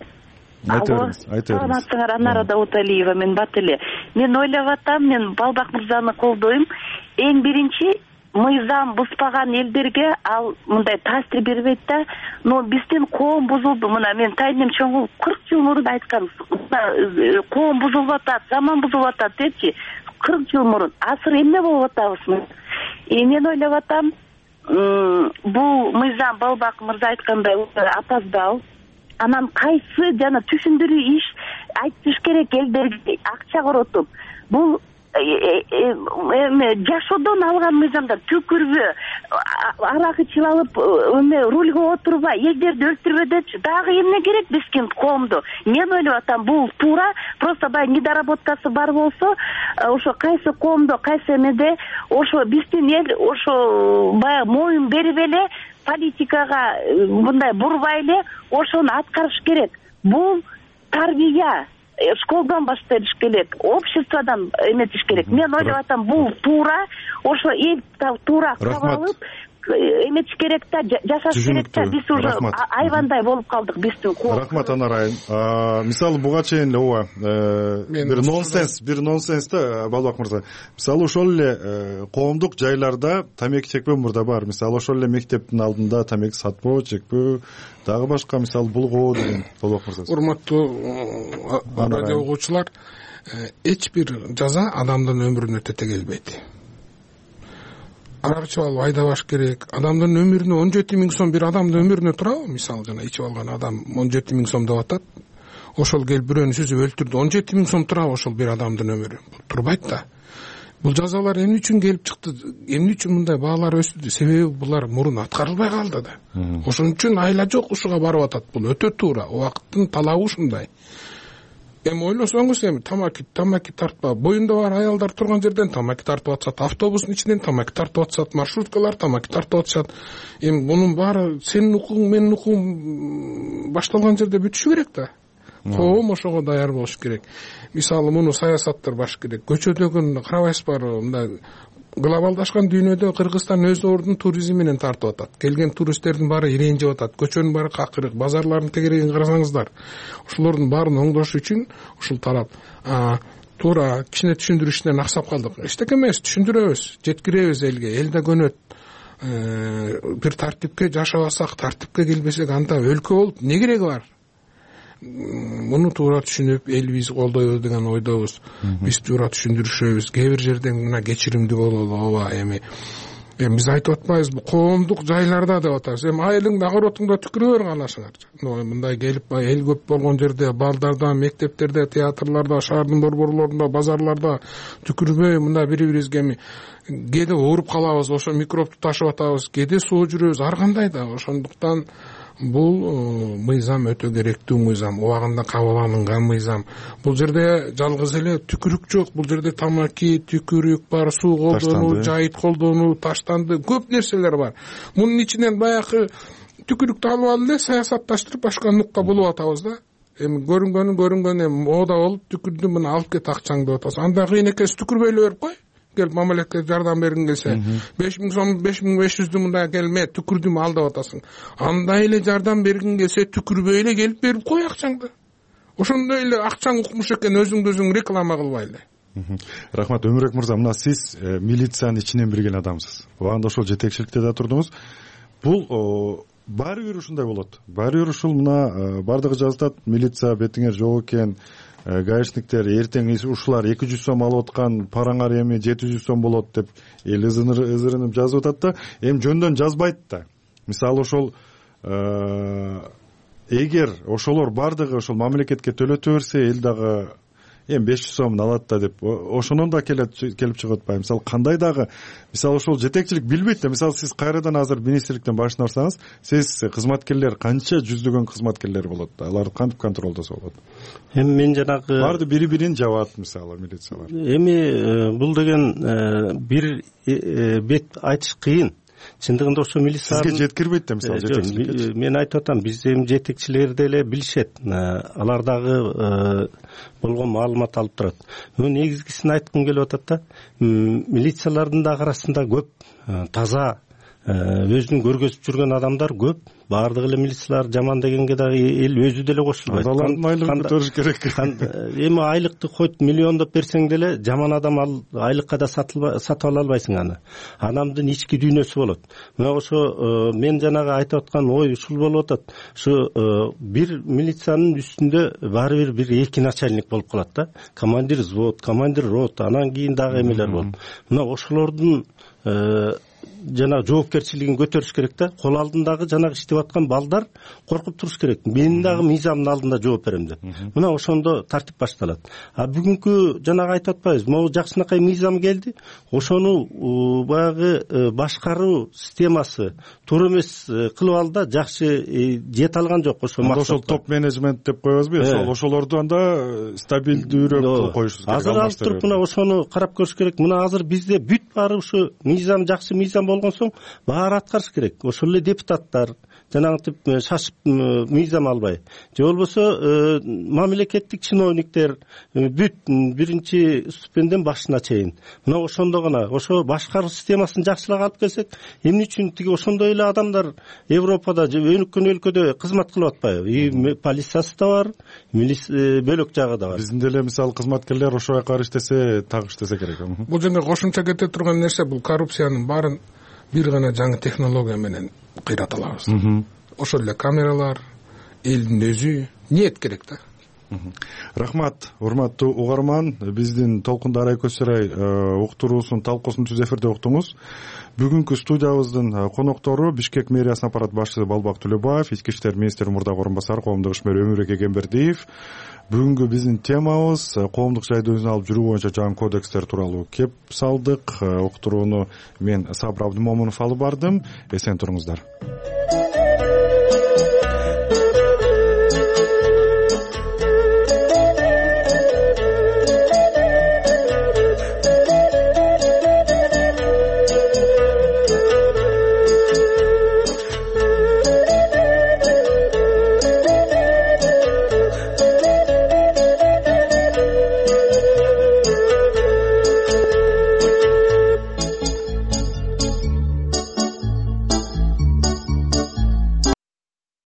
Саламатсыңар, Анара Дауталиева, мен Батыле. Мен ойлоп атам, мен Балбак мырзаны колдойм. Эң биринчи мыйзам бузбаган элдерге ал мындай таасир бербейт да. Но биздин коом бузулду. Мына мен тайнем чоңул кырк жыл мурун айткан, коом бузулуп атат, заман бузулуп атат депчи. кырк жыл мурун азыр эмне болуп атабыз? И мен ойлоп атам, бул мыйзам Балбак мырза айткандай опоздал. Анан кайсы жана түшүндүрүү иш айтыш керек элдерге акча коротуп. Бул эме жашоодон алган мыйзамдар түкүрбө, арак ичип алып эме рульга отурбай, элдерди өлтүрбө депчи. Дагы эмне керек бизге коомдо? Мен ойлоп атам, бул туура. Просто баягы недоработкасы бар болсо, ошо кайсы коомдо, кайсы эмеде ошо биздин эл ошо баягы моюн берип эле политикага мындай бурбай эле ошону аткарыш керек. Бул тарбия школдан башталыш керек, обществодан эметиш керек. Мен ойлоп атам, бул туура, ошо эл туура кабыл алып эметиш керек да, жашаш керек да. Биз уже айвандай болуп калдык биздин коом. Рахмат Анарайым. Мисалы буга чейин ооба бир нонсенс, бир нонсенс да Балбак мырза. Мисалы ошол эле коомдук жайларда тамеки чекпөө мурда бар. Мисалы ошол эле мектептин алдында тамеки сатпоо, чекпөө, дагы башка мисалы булгоо деген. Балбак мырза. Урматтуу радио угуучулар, эч бир жаза адамдын өмүрүнө тете келбейт. Аракчы алып айдабаш керек. Адамдын өмүрүнө он жети миң сом бир адамдын өмүрүнө турабы? Мисалы жана ичип алган адам он жети миң сом деп атат. Ошол келип бирөөнү сүзүп өлтүрдү. он жети миң сом турабы ошол бир адамдын өмүрү? Турбайт да. Бул жазалар эмне үчүн келип чыкты? Эмне үчүн мындай баалар өстү? Себеби булар мурун аткарылбай калды да. Ошон үчүн айла жок ушуга барып атат. Бул өтө туура. Убакыттын талабы ушундай. Эми ойлосоңуз, эми тамаки тамаки тартпа, боюнда бар аялдар турган жерден тамаки тартып атышат, автобустун ичинен тамаки тартып атышат, маршруткалар тамаки тартып атышат. Эми бунун баары сенин укугуң, менин укугум башталган жерде бүтүшү керек да. Коом ошого даяр болуш керек. Мисалы муну саясаттар баш керек. Көчөдөгү карабайсызбы, мындай глобалдашкан дүйнөдө Кыргызстан өз ордун туризм менен тартып атат. Келген туристтердин баары иренжип атат. Көчөнүн баары какырык, базарлардын тегерегин карасаңыздар. Ошолордун баарын оңдош үчүн ушул тарап туура кичине түшүндүрүштөн аксап калдык. Эчтеке эмес, түшүндүрөбүз, жеткиребиз элге. Эл да көнөт. Бир тартипке жашабасак, тартипке келбесек, анда өлкө болуп не кереги бар? Муну туура түшүнүп, эл биз колдойбуз деген ойдобуз. Биз туура түшүндүрүшөбүз. Кээ бир жерден мына кечиримдүү бололу, ооба, эми эми биз айтып атпайбызбы, коомдук жайларда деп атабыз. Эми айылыңда, огородуңда түкүрө бер каласыңар. Мындай келип эл көп болгон жерде, балдарда, мектептерде, театрларда, шаардын борборлорунда, базарларда түкүрбөй, мындай бири-бирибизге эми кээде ооруп калабыз, ошо микробду ташып атабыз, кээде суу жүрөбүз, ар кандай да. Ошондуктан бул мыйзам өтө керектүү мыйзам, убагында кабыл алынган мыйзам. Бул жерде жалгыз эле түкүрүк жок, бул жерде тамаки, түкүрүк бар, суу колдонуу, жайыт колдонуу, таштанды, көп нерселер бар. Мунун ичинен баягы түкүрүктү алып алып эле саясатташтырып башка нукка болуп атабыз да. Эми көрүнгөнү көрүнгөн эми мода болуп түкүрдү мына алып кет акчаңды деп атабыз. Анда кыйын экенси түкүрбөй эле берип кой. Келип мамлекетке жардам бергиң келсе, беш миң сом, беш миң беш жүздү мындай келме, түкүрдүм ал деп атасың. Андай эле жардам бергиң келсе, түкүрбөй эле келип берип кой акчаңды. Ошондой эле акчаң укмуш экен, өзүңдү өзүң реклама кылбай эле. Рахмат Өмүрбек мырза, мына сиз милициянын ичинен билген адамсыз. Убагында ошол жетекчиликте да турдуңуз. Бул баары бир ушундай болот. Баары бир ушул мына бардыгы жазылат, милиция бетиңер жок экен. Гаишниктер эртең ушулар эки жүз сом алып аткан, параңар эми жети жүз сом болот деп эл ызырынып жазып атат да, эми жөндөн жазбайт да. Мисалы ошол эгер ошолор бардыгы ошол мамлекетке төлөтө берсе, эл дагы эми беш жүз сомун алат да деп, ошонон да келип чыгып атпайбы. Мисалы кандай дагы, мисалы ошол жетекчилик билбейт да. Мисалы сиз кайрадан азыр министрликтен башына барсаңыз, сиз кызматкерлер канча жүздөгөн кызматкерлер болот да, аларды кантип контролдосо болот? Эми мен жанагы барды бири-бирин жабат мисалы милициялар. Эми бул деген бир бет айтыш кыйын. Чындыгында ошо милиция сизге жеткирбейт да, мисалы жетекчилик. Мен айтып атам, биз эми жетекчилер деле билишет. Алар дагы болгон маалымат алып турат. Мен негизгисин айткым келип атат да, милициялардын да арасында көп таза өзүн көргөзүп жүргөн адамдар көп. Баардык эле милициялар жаман дегенге дагы эл өзү деле кошулбайт. Алардын айлыгын көтөрүш керек. Эми айлыкты койт миллиондоп берсең деле жаман адам ал айлыкка да сатып ала албайсың аны. Адамдын ички дүйнөсү болот. Мына ошо мен жанагы айтып аткан ой ушул болуп атат. Ушу бир милициянын үстүндө баары бир бир эки начальник болуп калат да. Командир взвод, командир рота, анан кийин дагы эмелер болуп. Мына ошолордун жана жоопкерчилигин көтөрүш керек да. Кол алдындагы жанагы иштеп аткан балдар коркуп туруш керек. Мен дагы мыйзамдын алдында жооп берем деп. Мына ошондо тартип башталат. А бүгүнкү жанагы айтып атпайбызбы? Могу жакшынакай мыйзам келди. Ошону баягы башкаруу системасы туура эмес кылып алды да, жакшы жете алган жок ошо максатка. Ошол топ менеджмент деп коебузбу? Ошол ошолорду анда стабилдүүрөөк кылып коюшубуз керек. Азыр алып туруп мына ошону карап көрүш керек. Мына азыр бизде бүт баары ушу мыйзам жакшы мыйзам болгон соң баары аткарыш керек. Ошол эле депутаттар жанагынтип шашып мыйзам албай, же болбосо мамлекеттик чиновниктер бүт биринчи ступенден башына чейин. Мына ошондо гана ошо башкаруу системасын жакшылап алып келсек, эмне үчүн тиги ошондой эле адамдар Европада же өнүккөн өлкөдө кызмат кылып атпайбы? И полициясы да бар, бөлөк жагы да бар. Биздин деле мисалы кызматкерлер ошо жака иштесе, так иштесе керек. Бул жерде кошумча кете турган нерсе, бул коррупциянын баарын бир гана жаңы технология менен кыйрата алабыз. Ошол эле камералар, элдин өзү, ниет керек да. Рахмат, урматтуу угарман. Биздин Толкунда Арай көз сарай уктуруусун талкуусун түз эфирде уктуңуз. Бүгүнкү студиябыздын коноктору Бишкек мэриясынын аппарат башчысы Балбак Төлөбаев, ички иштер министринин мурдагы орун басары коомдук ишмер Өмүрөк Эгембердиев. Бүгүнкү биздин темабыз коомдук жайды өзүнө алып жүрүү боюнча жаңы кодекстер тууралуу кеп салдык. Уктурууну мен Сабыр Абдымомунов алып бардым. Эсен туруңуздар.